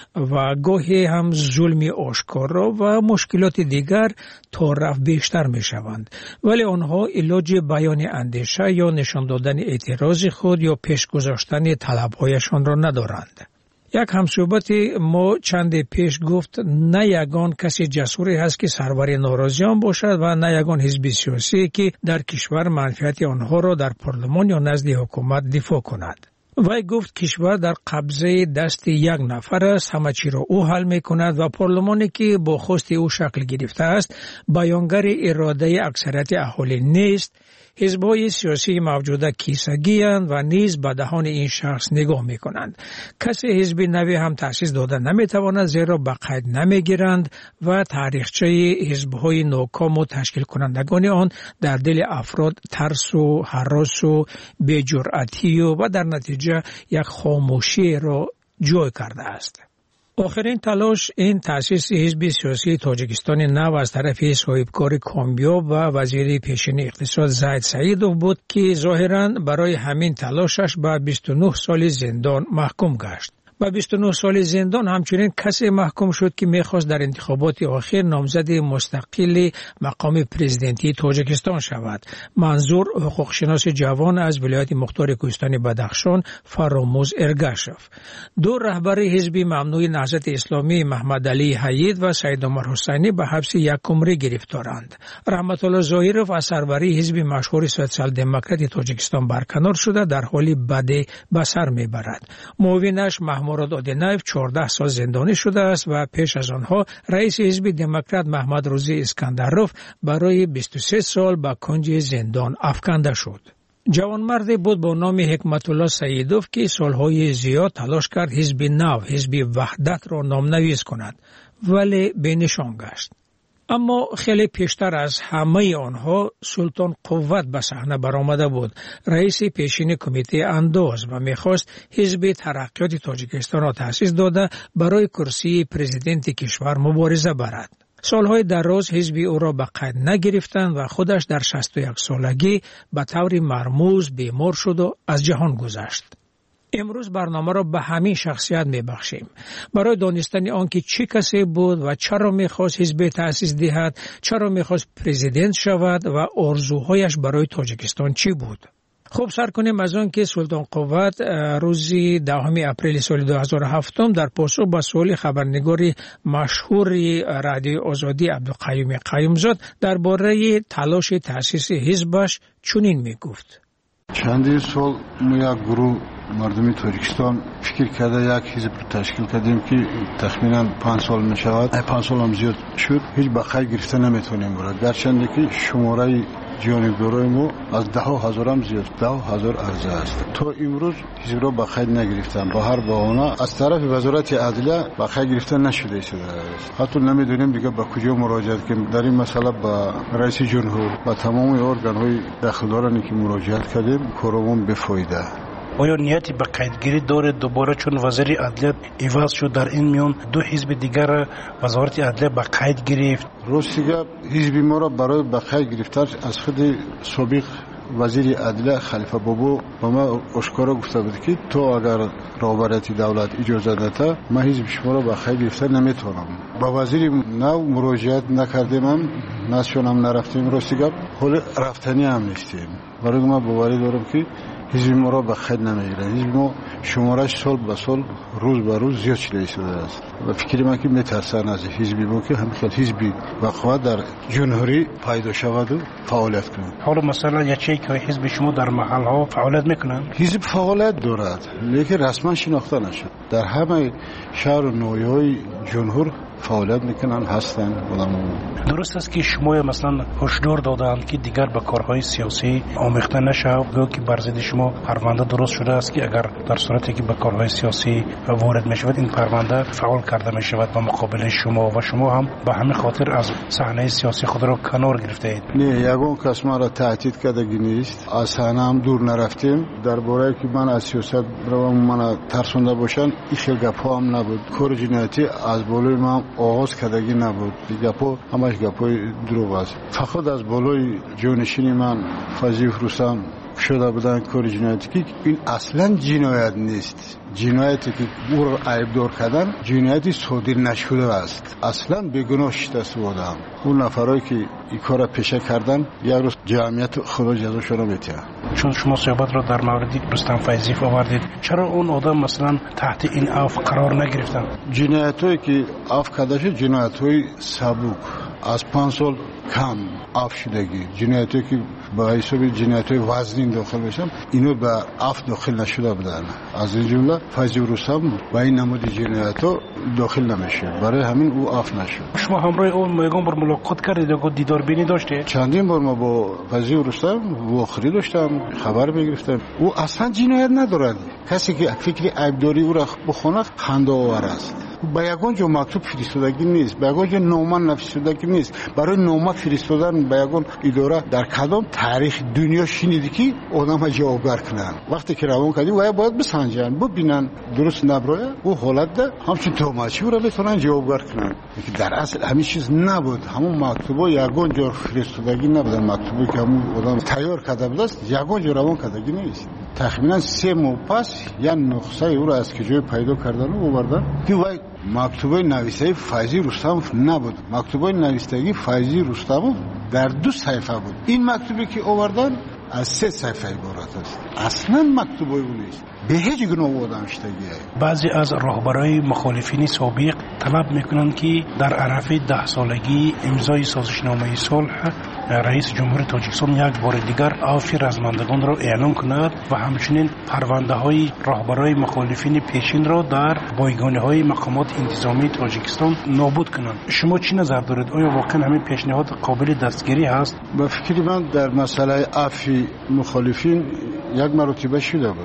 و گاهی هم ظلم آشکارا و مشکلات دیگر تا رفت بیشتر می‌شوند. ولی آنها علاج بیان اندیشه یا نشان دادن اعتراض خود یا پیش گذاشتن طلب‌هایشان را ندارند. یک همصحبت ما چند پیش گفت نه یگان کسی جسوری هست که سرور ناراضیان باشد و نه یگان حزب سیاسی که در کشور منفعت آنها را در پارلمان یا نزد حکومت دفاع کند. وی گفت کشور در قبضه دست یک نفر است، همه چی را او حل می کند و پارلمانی که با خواست او شکل گرفته است بیانگر اراده اکثریت اهالی نیست. حزب‌های سیاسی موجوده کیسگی‌اند و نیز به دهان این شخص نگاه می‌کنند. کسی حزب نوی هم تأسیس داده نمی‌تواند زیرا به قید نمی‌گیرند و تاریخچه حزب‌های ناکام و تشکیل کنندگان آن در دل افراد ترس و هراس و بی‌جرأتی و در نتیجه یک خاموشی را جای کرده است. آخرین تلاش این تأسیس حزب سیاسی تاجیکستان نو از طرف صاحبکار کامیاب و وزیر پیشین اقتصاد زید سعیدوف بود که ظاهراً برای همین تلاشش به 29 سال زندان محکوم گشت. با 29 سال زندان همچنین کسی محکوم شد که میخواست در انتخابات آخر نامزد مستقل مقام پرزیدنتی تاجیکستان شود. منظور حقوق شناس جوان از ولایت مختار کوهستان بدخشان فراموز ارگاشف. دو رهبر حزب ممنوع نهضت اسلامی محمد علی حید و سید عمر حسینی به حبس یک عمری گرفتارند. رحمت الله ظاهرов از سروری حزب مشهور سوسیال دموکرات تاجیکستان برکنار شده در حالی بدی به سر میبرد. معاونش مراد آدینایف 14 سال زندانی شده است و پیش از آنها رئیس حزب دموکرات محمد روزی اسکندروف برای 23 سال به کنج زندان افکنده شد. جوانمردی بود با نام حکمت الله سعیدوف که سالهای زیاد تلاش کرد حزب نو، حزب وحدت را نامنویس کند ولی بینشان گشت. اما خیلی پیشتر از همه آنها سلطان قوت به صحنه برآمده بود، رئیس پیشین کمیته انداز و میخواست حزب ترقیات تاجیکستان را تأسیس داده برای کرسی پرزیدنت کشور مبارزه برد. سالهای دراز حزب او را به قید نگرفتند و خودش در 61 سالگی به طور مرموز بیمار شد و از جهان گذشت. امروز برنامه را به همین شخصیت میبخشیم برای دانستن آنکه چه کسی بود و چرا میخواست حزب تأسیس دهد، چرا میخواست پرزیدنت شود و آرزوهایش برای تاجیکستان چی بود. خب سر کنیم از آن که سلطان قوت روز 10 اپریل سال 2007 در پاسخ به سوال خبرنگاری مشهور رادیو آزادی عبدالقیوم قیومزاد درباره تلاش تأسیس حزبش چنین میگفت: چندین سال ما یک گروه مردمی تاجیکستان فکر کرده یک حزب رو تشکیل کردیم که تخمینا 5 سال می شود. 5 سال هم زیاد شد، هیچ بقای گرفته نمیتونیم برد، گرچند که شماره جانبدارای ما از 10,000 هم زیاد، 10,000 عرضه است. تا امروز حزب را بقای نگرفتن، با هر بهانه از طرف وزارت عدلیه بقای گرفته نشده است. حتی نمیدونیم دیگه به کجا مراجعه کنیم. در این مسئله با رئیس جمهور و تمام ارگان‌های دخلدارانی که مراجعه کردیم کارمون بفایده. آیا نیتی به قیدگیری داره دوباره چون وزیر عدلیه عوض شد در این میان دو حزب دیگر وزارت عدلیه به قید گرفت؟ راستیگه حزب ما را برای به قید گرفتن از خود سابق وزیر عدلیه خلیفه بابو با ما اشکارا گفته بود که تو اگر رهبریت دولت اجازه نده من حزب شما را به قید گرفتن نمیتونم. با وزیر نو مراجعت نکردیم، نشونم نرفتیم. راستیگه حال رفتنی هم نیستیم. برای ما باوری دارم که حزب ما را به قید نمیگیره. حزب ما شمارش سال به سال روز به روز زیاد شده است و فکر من که میترسن از حزبی ما که همین حزبی وقوع در جمهوری پیدا شود و فعالیت کنند. حالا مثلا یکی که حزب شما در محل ها فعالیت میکنن؟ حزب فعالیت دارد لیکن رسما شناخته نشد. در همه شهر و ناحیه‌های جمهور فعالیت میکنن هستن. درست است که شما مثلا هشدار دادند که دیگر به کارهای سیاسی آمیخته نشود، گویا که بر ضد شما پرونده درست شده است که اگر در صورتی که به کارهای سیاسی وارد میشود این پرونده فعال کرده میشود به مقابل شما و شما هم به همین خاطر از صحنه سیاسی خود را کنار گرفته اید. نه، یگان کس ما را تهدید کردگی نیست. از صحنه هم دور نرفتیم. درباره که من از سیاست روم من ترسونده باشن این خیلی گپا هم نبود. کار جنایتی از بالای ما آغاز کردگی نبود. گپا همش گپای دروغ است. فقط از بالای جانشین من فضیل رستم شده بودن کار جنایتی که این اصلا جنایت نیست. جنایتی که او را عیبدار کردن جنایتی صادر نشده است. اصلا بیگناه شده بودن. اون نفرایی که این کار را پیشه کردن یک روز جمعیت خدا جزاشون را میده. چون شما صحبت را در مورد رستم فیضی آوردید، چرا اون آدم مثلا تحت این عفو قرار نگرفتن؟ جنایتایی که عفو کرده شد جنایت‌های سبک از 5 سال کم عفو شدگی، جنایتی که با حساب جنایت‌های وزنی داخل بشن اینو به عفو داخل نشده بودن. از این جمله فیضی رستم با این نمود جنایت‌ها داخل نمیشه، برای همین او عفو نشد. شما همراه اون یگان بار ملاقات کردید و دیدار بینی داشتید؟ چندین بار ما با فیضی رستم واخری داشتم، خبر میگرفتم. او اصلا جنایت ندارد. کسی که فکر عیبداری او را بخونه خنده آور است. با یگان جو مکتوب فرستادگی نیست، با یگان جو نامه نفرستادگی نیست. برای نامه فرستادن با یگان اداره در کدام تاریخ دنیا شنیدی که آدم جوابگر کنن؟ وقتی که روان کردی باید بسنجن، ببینن درست نبره او حالت ده همچون توماچی رو بتونن جوابگر کنن. که در اصل همین چیز نبود. همون مکتوبا یگان جو فرستادگی نبود. مکتوبی که همون آدم تیار کرده بود است یگان جو روان کردگی نیست. تقریبا 3 ماه پس یا نقصه او را از کجای پیدا کردن و آوردن که وای مکتوبه نویسه فیضی رستم نبود. مکتوبه نویسندگی فیضی رستم در 2 صفحه بود. این مکتوبی که آوردن از 3 صفحه عبارت است. اصلا مکتوبه او نیست. به هیچ گونه آدم شدگی. بعضی از رهبرای مخالفین سابق طلب میکنند که در عرف 10 سالگی امضای سازشنامه صلح رئیس جمهور تاجیکستان یک بار دیگر عفو رزمندگان را اعلام کند و همچنین پرونده های رهبرای مخالفین پیشین را در بایگانه های مقامات انتظامی تاجیکستان نابود کنند. شما چی نظر دارید؟ آیا واقعا همین پیشنهاد قابل دستگیری هست؟ به فکر من در مسئله عفو مخالفین یک مرتبه شده بود.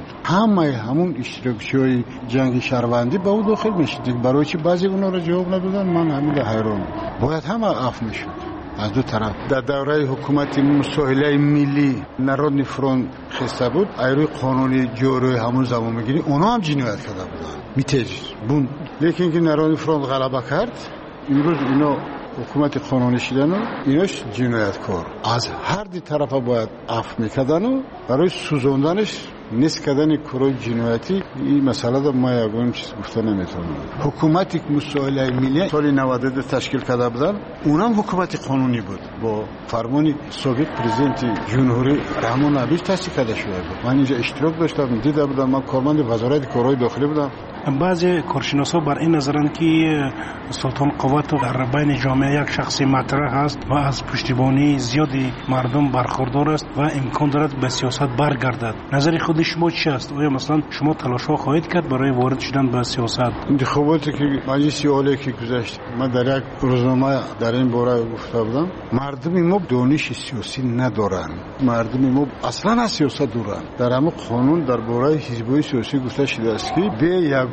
همون اشتراکچی‌های جنگ شهروندی به او داخل میشد. برای چی بعضی اونا را جواب ندادن؟ من همین حیران. باید همه عفو میشد از دو طرف. در دوره حکومت مساهله ملی نارودنی فرونت خسته بود، ایروی قانونی جوری همون زمان میگیری اونا هم جنایت کرده بودن میتیج بون. لیکن که نارودنی فرونت غلبه کرد امروز اینا حکومت قانونی شدن و ایناش جنایتکار. از هر دی طرف باید عفو میکردن و برای سوزوندنش نیست کردن کارهای جنایتی این مسئله دا ما یگان چیز گفته نمیتونم. حکومتی که مساهله ملی سال 92 تشکیل کرده بودن اونم حکومت قانونی بود با فرمان سابق پرزیدنت جمهوری رحمان ابیش تشکیل کرده شده بود. من اینجا اشتراک داشتم، دیده بودم. من کارمند وزارت کارهای داخلی بودم. بعضی کارشناسا بر این نظرند که سلطان قوت در بین جامعه یک شخصی مطرح است و از پشتیبانی زیادی مردم برخوردار است و امکان دارد به سیاست برگردد. نظر خود شما چی است؟ آیا مثلا شما تلاش‌ها خواهید کرد برای وارد شدن به سیاست؟ انتخاباتی که مجلس عالی که گذشت من در یک روزنامه در این باره گفته بودم مردم ما دانش سیاسی ندارن. مردم ما اصلا از سیاست دورن. در همه قانون درباره حزب‌های سیاسی گفته شده است که به یک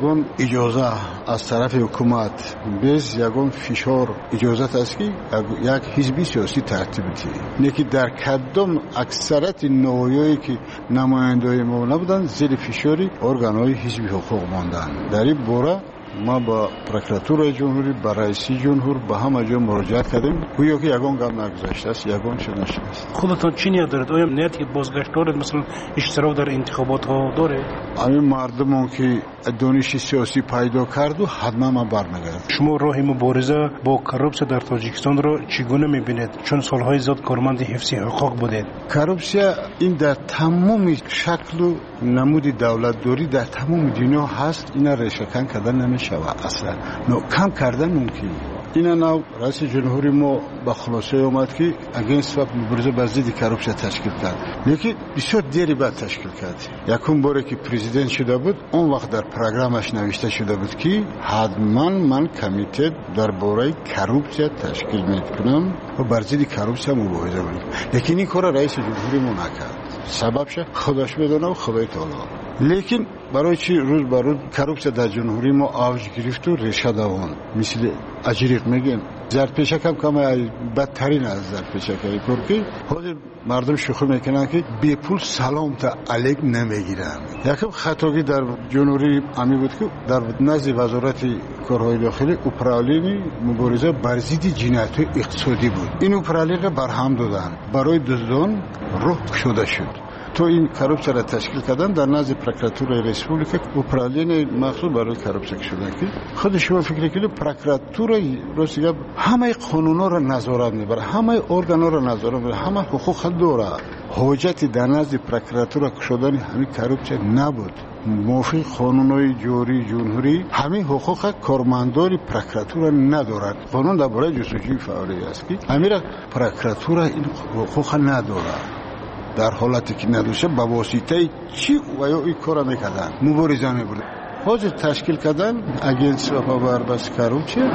یگون اجازه از طرف حکومت bez یگون فشار اجازت است که یک حزب سیاسی ترتیب بده. نیکی در کدام اکثریت نوعی که نمایندگان ما نبودن زیر فشاری ارگانهای حزبی حقوق ماندن. در این باره ما با پروکراتور جمهوری با رئیس جمهور با همه جا مراجعه کردیم. گویا که یگان گام نگذاشته است، یگان شده است. خودتون چی نیت دارید؟ آیا نیت که بازگشت دارید، مثلا اشتراک در انتخابات ها داره؟ همین مردمان که دانش سیاسی پیدا کرد و حتما ما برمیگردیم. شما راه مبارزه با کروپسیا در تاجیکستان را چگونه میبینید؟ چون سالهای زیاد کارمند حفظ حقوق بودید. کروپسیا این در تمام شکل و نمود دولتداری در تمام دنیا هست. اینا ریشه‌کن کردن نمیشه اصلا. نو کم کردن ممکن. اینا نو رئیس جمهوری ما با خلاصه اومد که اگینست و مبارزه با ضد کروپسیا تشکیل کرد. لیکن بسیار دیری بعد تشکیل کرد. یکم باره که پرزیدنت شده بود اون وقت در پروگرامش نوشته شده بود که حتما من کمیته درباره کروپسیا تشکیل میکنم و بر ضد کروپسیا مبارزه کنم. لیکن این کار رئیس جمهوری ما نکرد. سببش خودش بدونه و خدای تعالی. لیکن برای چی روز به روز کروپسیا در جمهوری ما اوج گرفت و ریشه دوان مثل اجریق میگن زرپیشک هم کم بدترین از زرپیشک که حاضر مردم شوخی میکنن که بی پول سلام تا علیک نمیگیرن. یکم خطاگی در جمهوری امی بود که در نزد وزارت کارهای داخلی اپرالین مبارزه بر ضد جنایت‌های اقتصادی بود. این اپرالین را برهم دادن برای دزدان روح شده شد. تو این کروپسیا را تشکیل کردن در نزد پروکراتور ریسپوبلیک اپرالین مخصوص برای کروپسیا شده که خود شما فکر کنید پروکراتور روسیه همه قانونا را نظارت میبره، همه ارگانا را نظارت میبره، همه حقوق داره. حاجتی در نزد پروکراتور شدن همین کروپسیا نبود. موافق قانونهای جاری جمهوری همین حقوق کارمندان پروکراتور ندارد. قانون درباره جستجوی فوری است که همین پروکراتور این حقوق نداره. در حالتی که ندوشه با واسطه چی و یا این کار میکردن مبارزه میبردن. حاضر تشکیل کردن اگینس و پاوربس کروپسیا.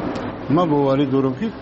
ما باوری دارم که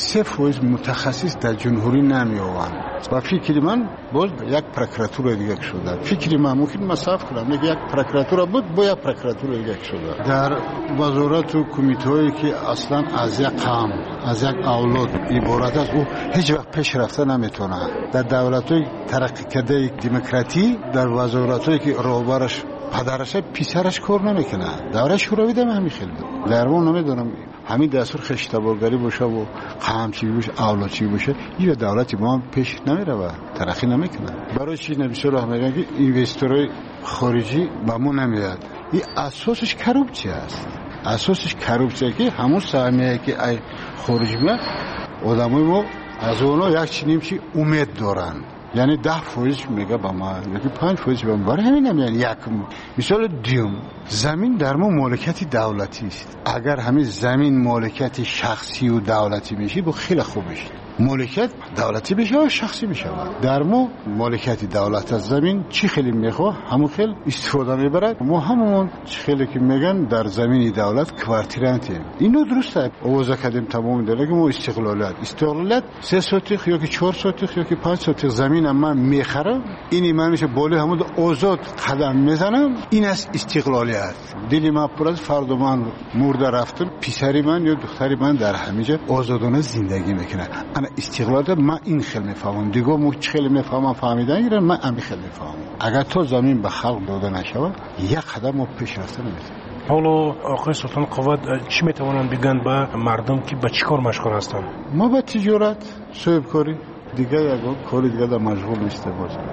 3% متخصص در جمهوری نمیآوند و فکر من باز یک پروکراتور دیگه شده. فکر من ممکن مصرف کنم یک پروکراتور بود با یک پروکراتور دیگه شده. در وزارت و کمیته‌ای که اصلا از یک قوم از یک اولاد عبارت است او هیچ وقت پیش رفته نمیتونه. در دولت‌های ترقی کرده دموکراتی در وزارت‌هایی که راهبرش پدرش پسرش کار نمیکنه. دوره شوروی دم همین خیلی بود. درمون نمیدونم همین دستور خشتبارگری باشه و قمچی باشه اولادچی باشه این دولت ما پیش نمیره و ترقی نمیکنه. برای چی نمیشه راه میگن که اینوستورهای خارجی به ما نمیاد. این اساسش کروپسیا است. اساسش کروپسیا که همون سهمیه که ای خارجی میاد آدمای ما از اونها یک چنین چی امید دارن. یعنی 10% میگه با ما یکی 5% با ما برای همین نمیان. یک مثال دیوم زمین در ما مالکیت دولتی است. اگر همین زمین مالکیت شخصی و دولتی میشه با خیلی خوب میشه. مالکیت دولتی بشه و شخصی میشه. در ما مالکیت دولت از زمین چی خیلی میخواه همون خیلی استفاده میبرد. ما همون چی خیلی که میگن در زمین دولت کوارتیرانتیم. اینو درسته آوازه کردیم تمام دلیل که ما استقلالت 3 سوتیخ یا که 4 سوتیخ یا که 5 سوتیخ زمین من میخرم اینی من میشه بالا همون آزاد قدم میزنم. این است استقلالیت. دلی من پر از فرد من مرده رفتن پسری من یا دختری من در همینجا آزادانه زندگی میکنه. انا استقلال من این خیلی میفهمم. دیگه مو خیلی میفهمم فهمیدن ایران من همین خیلی میفهمم. اگر تو زمین به خلق داده نشه یک قدم ما پیش رفته نمیتونیم. حالا آقای سلطان قوت چی میتوانند بگن به مردم که به چیکار مشغول هستند؟ ما به تجارت، صاحبکاری دیگه یک کاری دیگه در مشغول نیستیم.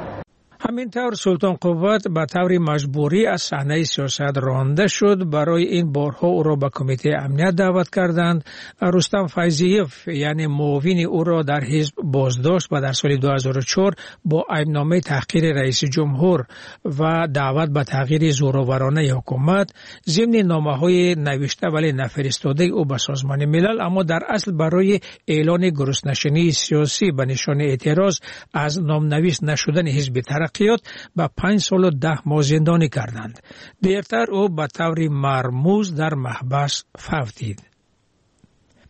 همینطور سلطان قوت به طور مجبوری از صحنه سیاست رانده شد. برای این بارها او را به کمیته امنیت دعوت کردند. رستم فیضیف یعنی معاون او را در حزب بازداشت و در سال 2004 با عیبنامه تحقیر رئیس جمهور و دعوت به تغییر زورآورانه حکومت ضمن نامه‌های نوشته ولی نفرستاده او به سازمان ملل، اما در اصل برای اعلان گرسنه‌شینی سیاسی به نشان اعتراض از نامنویس نشدن حزب ترقیات به 5 سال و 10 ماه زندانی کردند. دیرتر او به طور مرموز در محبس فوت دید.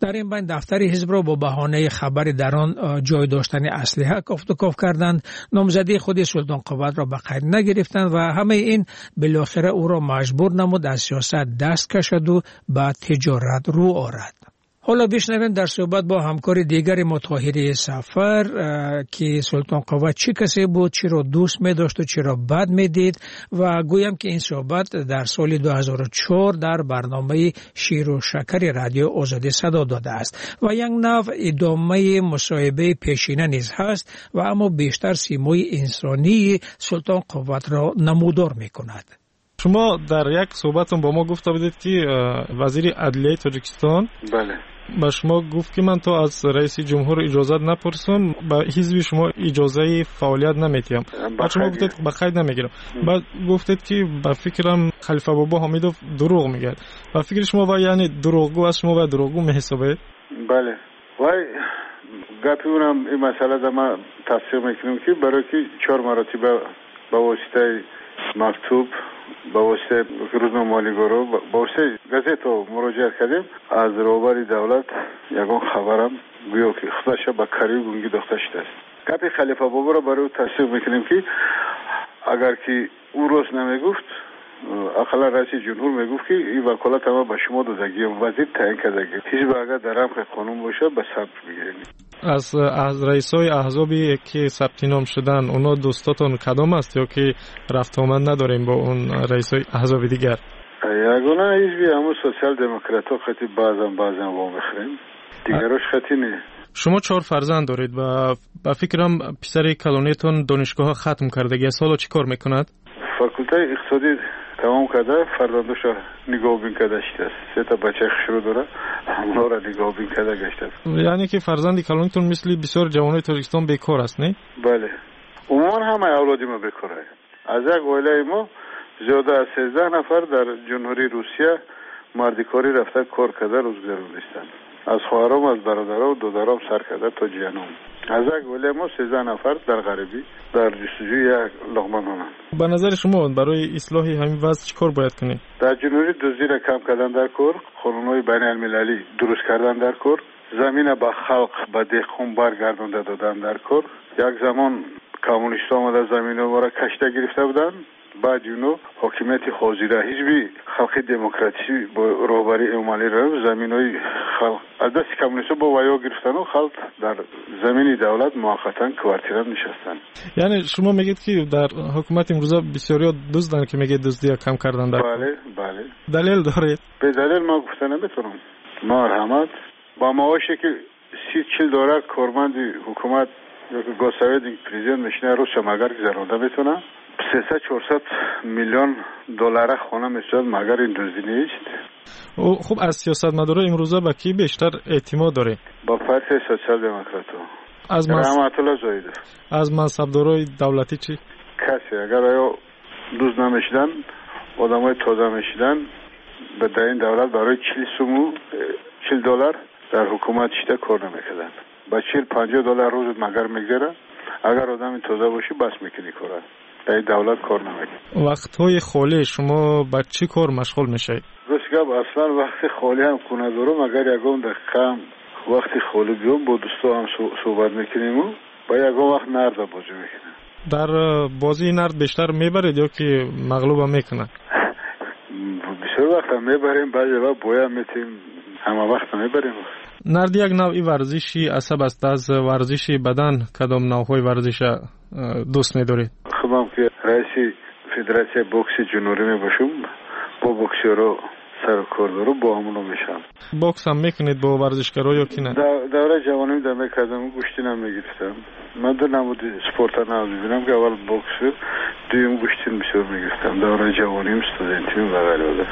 در این بین دفتر حزب را با بهانه خبر در آن جای داشتن اسلحه کافتوکاف کردند. نامزدی خود سلطان قوت را به قید نگرفتند و همه این بالاخره او را مجبور نمود از سیاست دست کشد و به تجارت رو آرد. حالا بشنویم در صحبت با همکار دیگر ما طاهری سفر که سلطان قوت چی کسی بود، چی را دوست می داشت و چی را بد می دید و گویم که این صحبت در سال 2004 در برنامه شیر و شکر رادیو آزادی صدا داده است و یک نوع ادامه مصاحبه پیشینه نیز هست و اما بیشتر سیمای انسانی سلطان قوت را نمودار می کند. شما در یک صحبتون با ما گفته بودید که وزیر عدلیه تاجیکستان بله با شما گفت که من تو از رئیس جمهور اجازه نپرسم، با حزب شما اجازه فعالیت نمیتیم. بعد شما گفتید به قید نمیگیرم. بعد گفتید که با فکرم خلیفه بابا حمیدوف دروغ میگه. با فکر شما و یعنی دروغگو از شما و دروغگو میحسابید؟ بله. وای گپی اونم این مسئله در ما تصدیق میکنم که برای که 4 مرتبه با واسطه مکتوب با واسطه روزنامه‌نگارا با واسطه گازیت مراجعه کردیم از روبری دولت یگان خبرم گویا که خودش به کاری گونگی داخته شده است. گپی خلیفه بابا را برای تصدیق میکنیم که اگر که او روز نمیگفت اقلا رئیس جمهور میگفت که این وکالت ما به شما دادگی وزیر تعیین کردگی حزب اگر در رمق قانون باشه به ثبت بگیرید. از رئیسای احزابی که ثبت نام شدن اونا دوستاتون کدام است یا که رفت آمد نداریم با اون رئیسای احزاب دیگر؟ یگانه حزبی همون سوسیال دموکرات ها خطی بعضا وام بخریم دیگرش خطی نه. شما 4 فرزند دارید و با فکرم پسر کلونیتون دانشگاه ختم کرده. سالا چی کار میکند؟ فاکولته اقتصادی تمام کرده، فرزندش نگاه بین کرده است. 3 تا بچه شروع داره، اونا را نگاه بین کرده گشته است. یعنی که فرزند کلونیتون مثل بسیار جوانای تاجیکستان بیکار است، نه؟ بله. عموما همه اولادی ما بیکاره. از یک عائله ما زیاده از 13 نفر در جمهوری روسیه مردکاری رفته کار کرده روزگار نیستند. از خواهرام، از برادرام و دادرام سر کرده تا جنوم. از یک عائله ما 13 نفر در غربی در جستجوی یک لقمه نانند. به نظر شما برای اصلاح همین وضع چیکار باید کنیم؟ در جمهوری دزدی را کم کردن در کار، قانون‌های بین المللی درست کردن در کار، زمین به خلق به دهقان برگردانده دادن در کار. یک زمان کمونیست‌ها آمده زمین ما را کشته گرفته بودند، بعد اونو حاکمیت حاضره حزب خلق دموکراسی با رهبری عملی را زمینای خلق از دست کمونیست‌ها با ویا گرفتن و خلق در زمین دولت موقتا کوارتیرا نشستن. یعنی شما میگید که در حکومت امروزه بسیاری دزدن که میگه دزدی کم کردن در بله دلیل دارید؟ به دلیل ما گفتن نمیتونم. مرحمت با معاشی که 30-40 دلار کارمند حکومت یا که گوساوید پرزیدنت میشنه رو شماگر گذرونده میتونه 300-400 میلیون دلار خونه میشد مگر این دزدی نیست. خب از سیاستمدارا امروزه با کی بیشتر اعتماد داره؟ با پارتی سوسیال دموکراتو. از رحمت الله زاید. از منصبدارای دولتی چی؟ کسی اگر آیا دوز نمیشدن آدمای تازه میشدن به این دولت برای 40 دلار در حکومت شده کار نمیکردن. با 40-50 دلار روز مگر میگیره. اگر آدم تازه باشی بس میکنی کاره. در دولت کار نمیکنی. وقتهای خالی شما با چی کار مشغول میشید؟ گفتم اصلا وقتی خالی هم خونه دارم اگر یکم دقیقه وقتی خالی بیام با دوستا هم صحبت میکنیم و با یکم وقت نرد بازی میکنیم. در بازی نرد بیشتر میبرید یا که مغلوب هم میکنن؟ بسیار وقت هم میبریم، بعضی وقت بویا میتیم، همه وقت میبریم. نرد یک نوعی ورزشی عصب است. از ورزشی بدن کدام نوعهای ورزش دوست می‌دارید؟ خودم که رئیس فدراسیون بوکس جنوبی میباشم، با بوکسورا سر کار دارم، با همونو میشم. بوکس هم میکنید با ورزشکارا یا کی نه؟ دوره جوانی دم میکردم، گوشتی نمیگرفتم. من دو نمود سپورت نمیبینم که اول بوکس، دویم گوشتی بسیار میگرفتم. دوره جوانیم استودنتیم و غیره.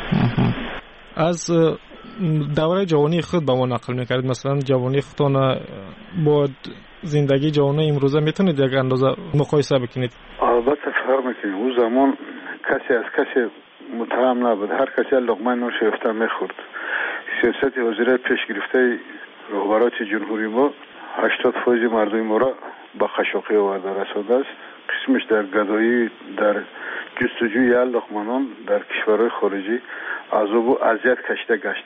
از دوره جوانی خود با ما نقل میکردید، مثلا جوانی خودتان با زندگی جوانی امروزه میتونید یک اندازه مقایسه بکنید؟ البته فرق میکنید. اون زمان کسی از کسی متهم نبود، هر کسی لقمه نون شیفته میخورد. سیاست وزیر پیش گرفته رهبرات جمهوری ما 80% مردم ما را با خشاقی آورده رسانده است. قسمش در گدایی، در جستجوی لقمه نان در کشورهای خارجی عذاب و اذیت کشیده گشتند.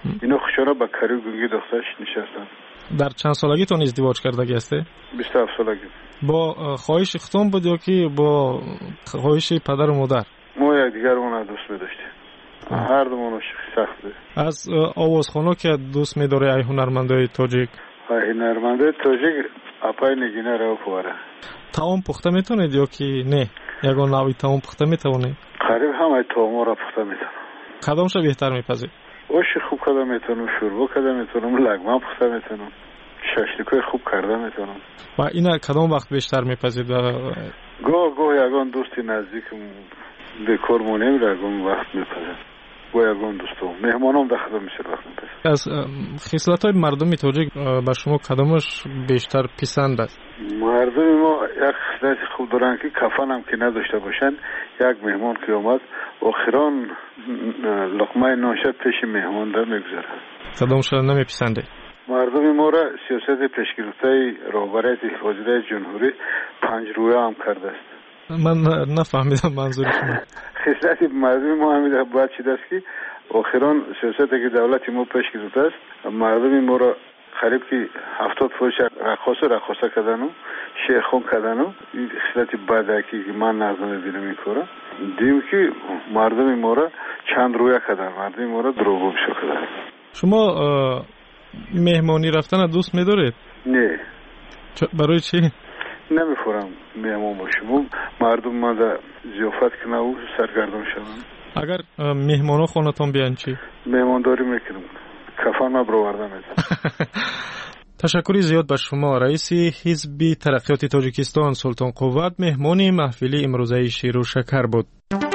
اینو خوشحالا با کاری گونگی دخترش نشستن. در چند سالگیتون ازدواج کردگی هستی؟ 27 سالگی. با خواهش ختم بود یا که با خواهش پدر و مادر؟ ما یکدیگرمون دوست می‌داشتیم. هر دومون سخته. از آوازخوان‌ها که دوست می‌داره ای هنرمندای تاجیک؟ هنرمندای تاجیک اپای نگینه رو پواره. تاون پخته میتونید یا که نه؟ یگان نوعی تاون پخته میتونید؟ قریب همه تاون را پخته میتونم. کدامش بهتر میپذید؟ اوش خوب کرده میتونم، شوربا کرده میتونم، لگمه پخته میتونم، ششلیکای خوب کرده میتونم. و اینا کدام وقت بیشتر میپذید؟ گاه یگان دوستی نزدیکم به کارمون نمیره، یگان وقت میپذید. با یگان دوستم مهمانم در خدمت میشه وقت میپذید. از خصلت‌های مردم تاجیک به شما کدامش بیشتر پسند است؟ مردم ما یک خصلت خوب دارن که کفن هم که نداشته باشن. یک مهمان که اومد آخران لقمه ناشد پیش مهمان در میگذاره. کدامش نمیپسنده؟ مردم ما را سیاست پیشگرفته رهبریت حفاظت جمهوری 5 رویه هم کرده است. من نفهمیدم منظور شما. خصلت مردم ما همین باید چیز است که آخران سیاستی که دولت ما پیش گرفته است، مردم ما را قریب که 70% رقاصه کردن و شیخون کردن و این خصلت بده که من نظر میبینم این کارا. دیم که مردم ما را چند رویه کردن، مردم ما را دروغ کردن. شما مهمانی رفتن دوست می‌دارید؟ نه. برای چی؟ نمیخورم مهمان باشم. مردم ما در ضیافت کنه و سرگردان شدن. اگر مهمانا خونتون بیان چی؟ مهمانداری میکنم. کفن ما برآورده میکنم. تشکر زیاد به شما. رئیس حزب ترقیات تاجیکستان سلطان قوت مهمان محفل امروزه شیر و شکر بود.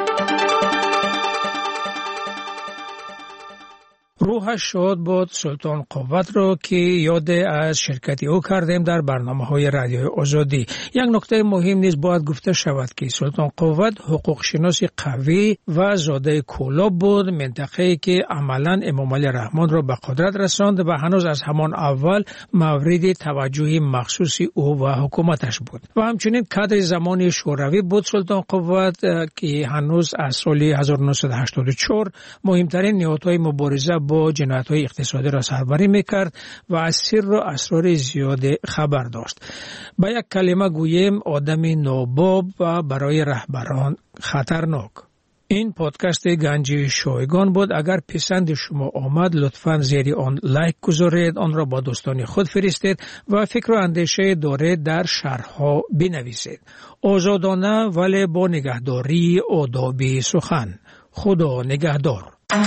روحش شاد بود سلطان قوت رو که یاد از شرکتی او کردیم در برنامه‌های رادیوی آزادی. یک نکته مهم نیز باید گفته شود که سلطان قوت حقوق شناس قوی و زاده کولاب بود، منطقه‌ای که عملاً امام علی رحمان را به قدرت رساند و هنوز از همان اول مورد توجه مخصوصی او و حکومتش بود. و همچنین کادر زمانی شوروی بود سلطان قوت که هنوز از سال 1984 مهمترین نهادهای مبارزه با جنایت‌های اقتصادی را سربری می‌کرد و از سر و اسرار زیاد خبر داشت. با یک کلمه گوییم آدم ناباب و برای رهبران خطرناک. این پادکست گنج شایگان بود. اگر پسند شما آمد لطفاً زیر آن لایک گذارید، آن را با دوستان خود فرستید و فکر و اندیشه دارید در شرح‌ها بنویسید. آزادانه ولی با نگهداری آداب سخن. خدا نگهدار.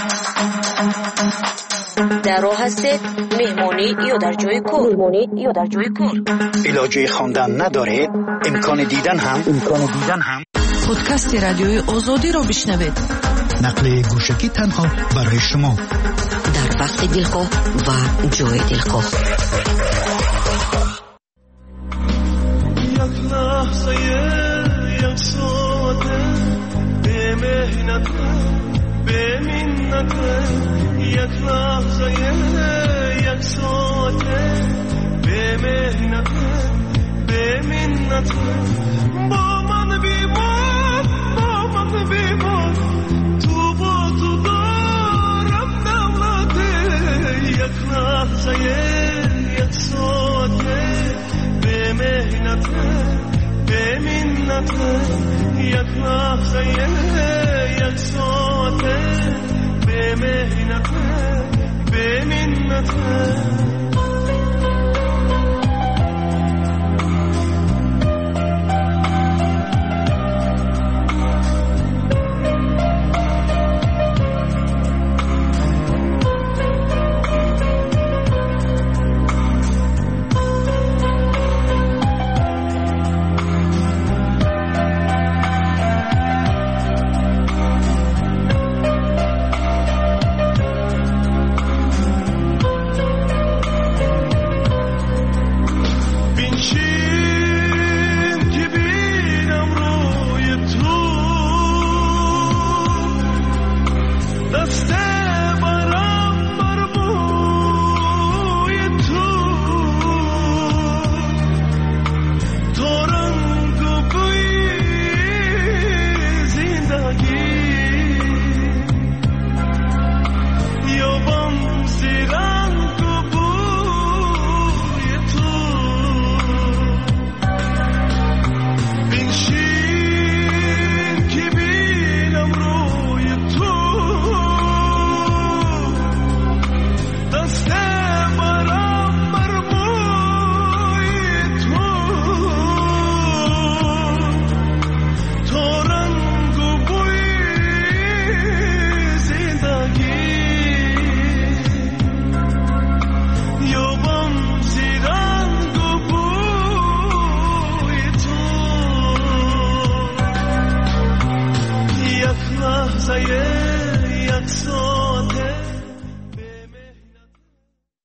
در راه هستید مهمانی یا در جای کار علاجه خواندن ندارید، امکان دیدن هم پادکست رادیوی آزادی را بشنوید. نقل گوشکی تنها برای شما در وقت دلخواه و جای دلخواه. یک لحظه یک ساعته به مهنت به منت، یک لحظه یک ساعته به مهنت به منت. با من بیمار تو با تو دارم دولته. یک لحظه یک ساعته به مهنت به منت، یک لحظه یک ساعته به مهنت به منت.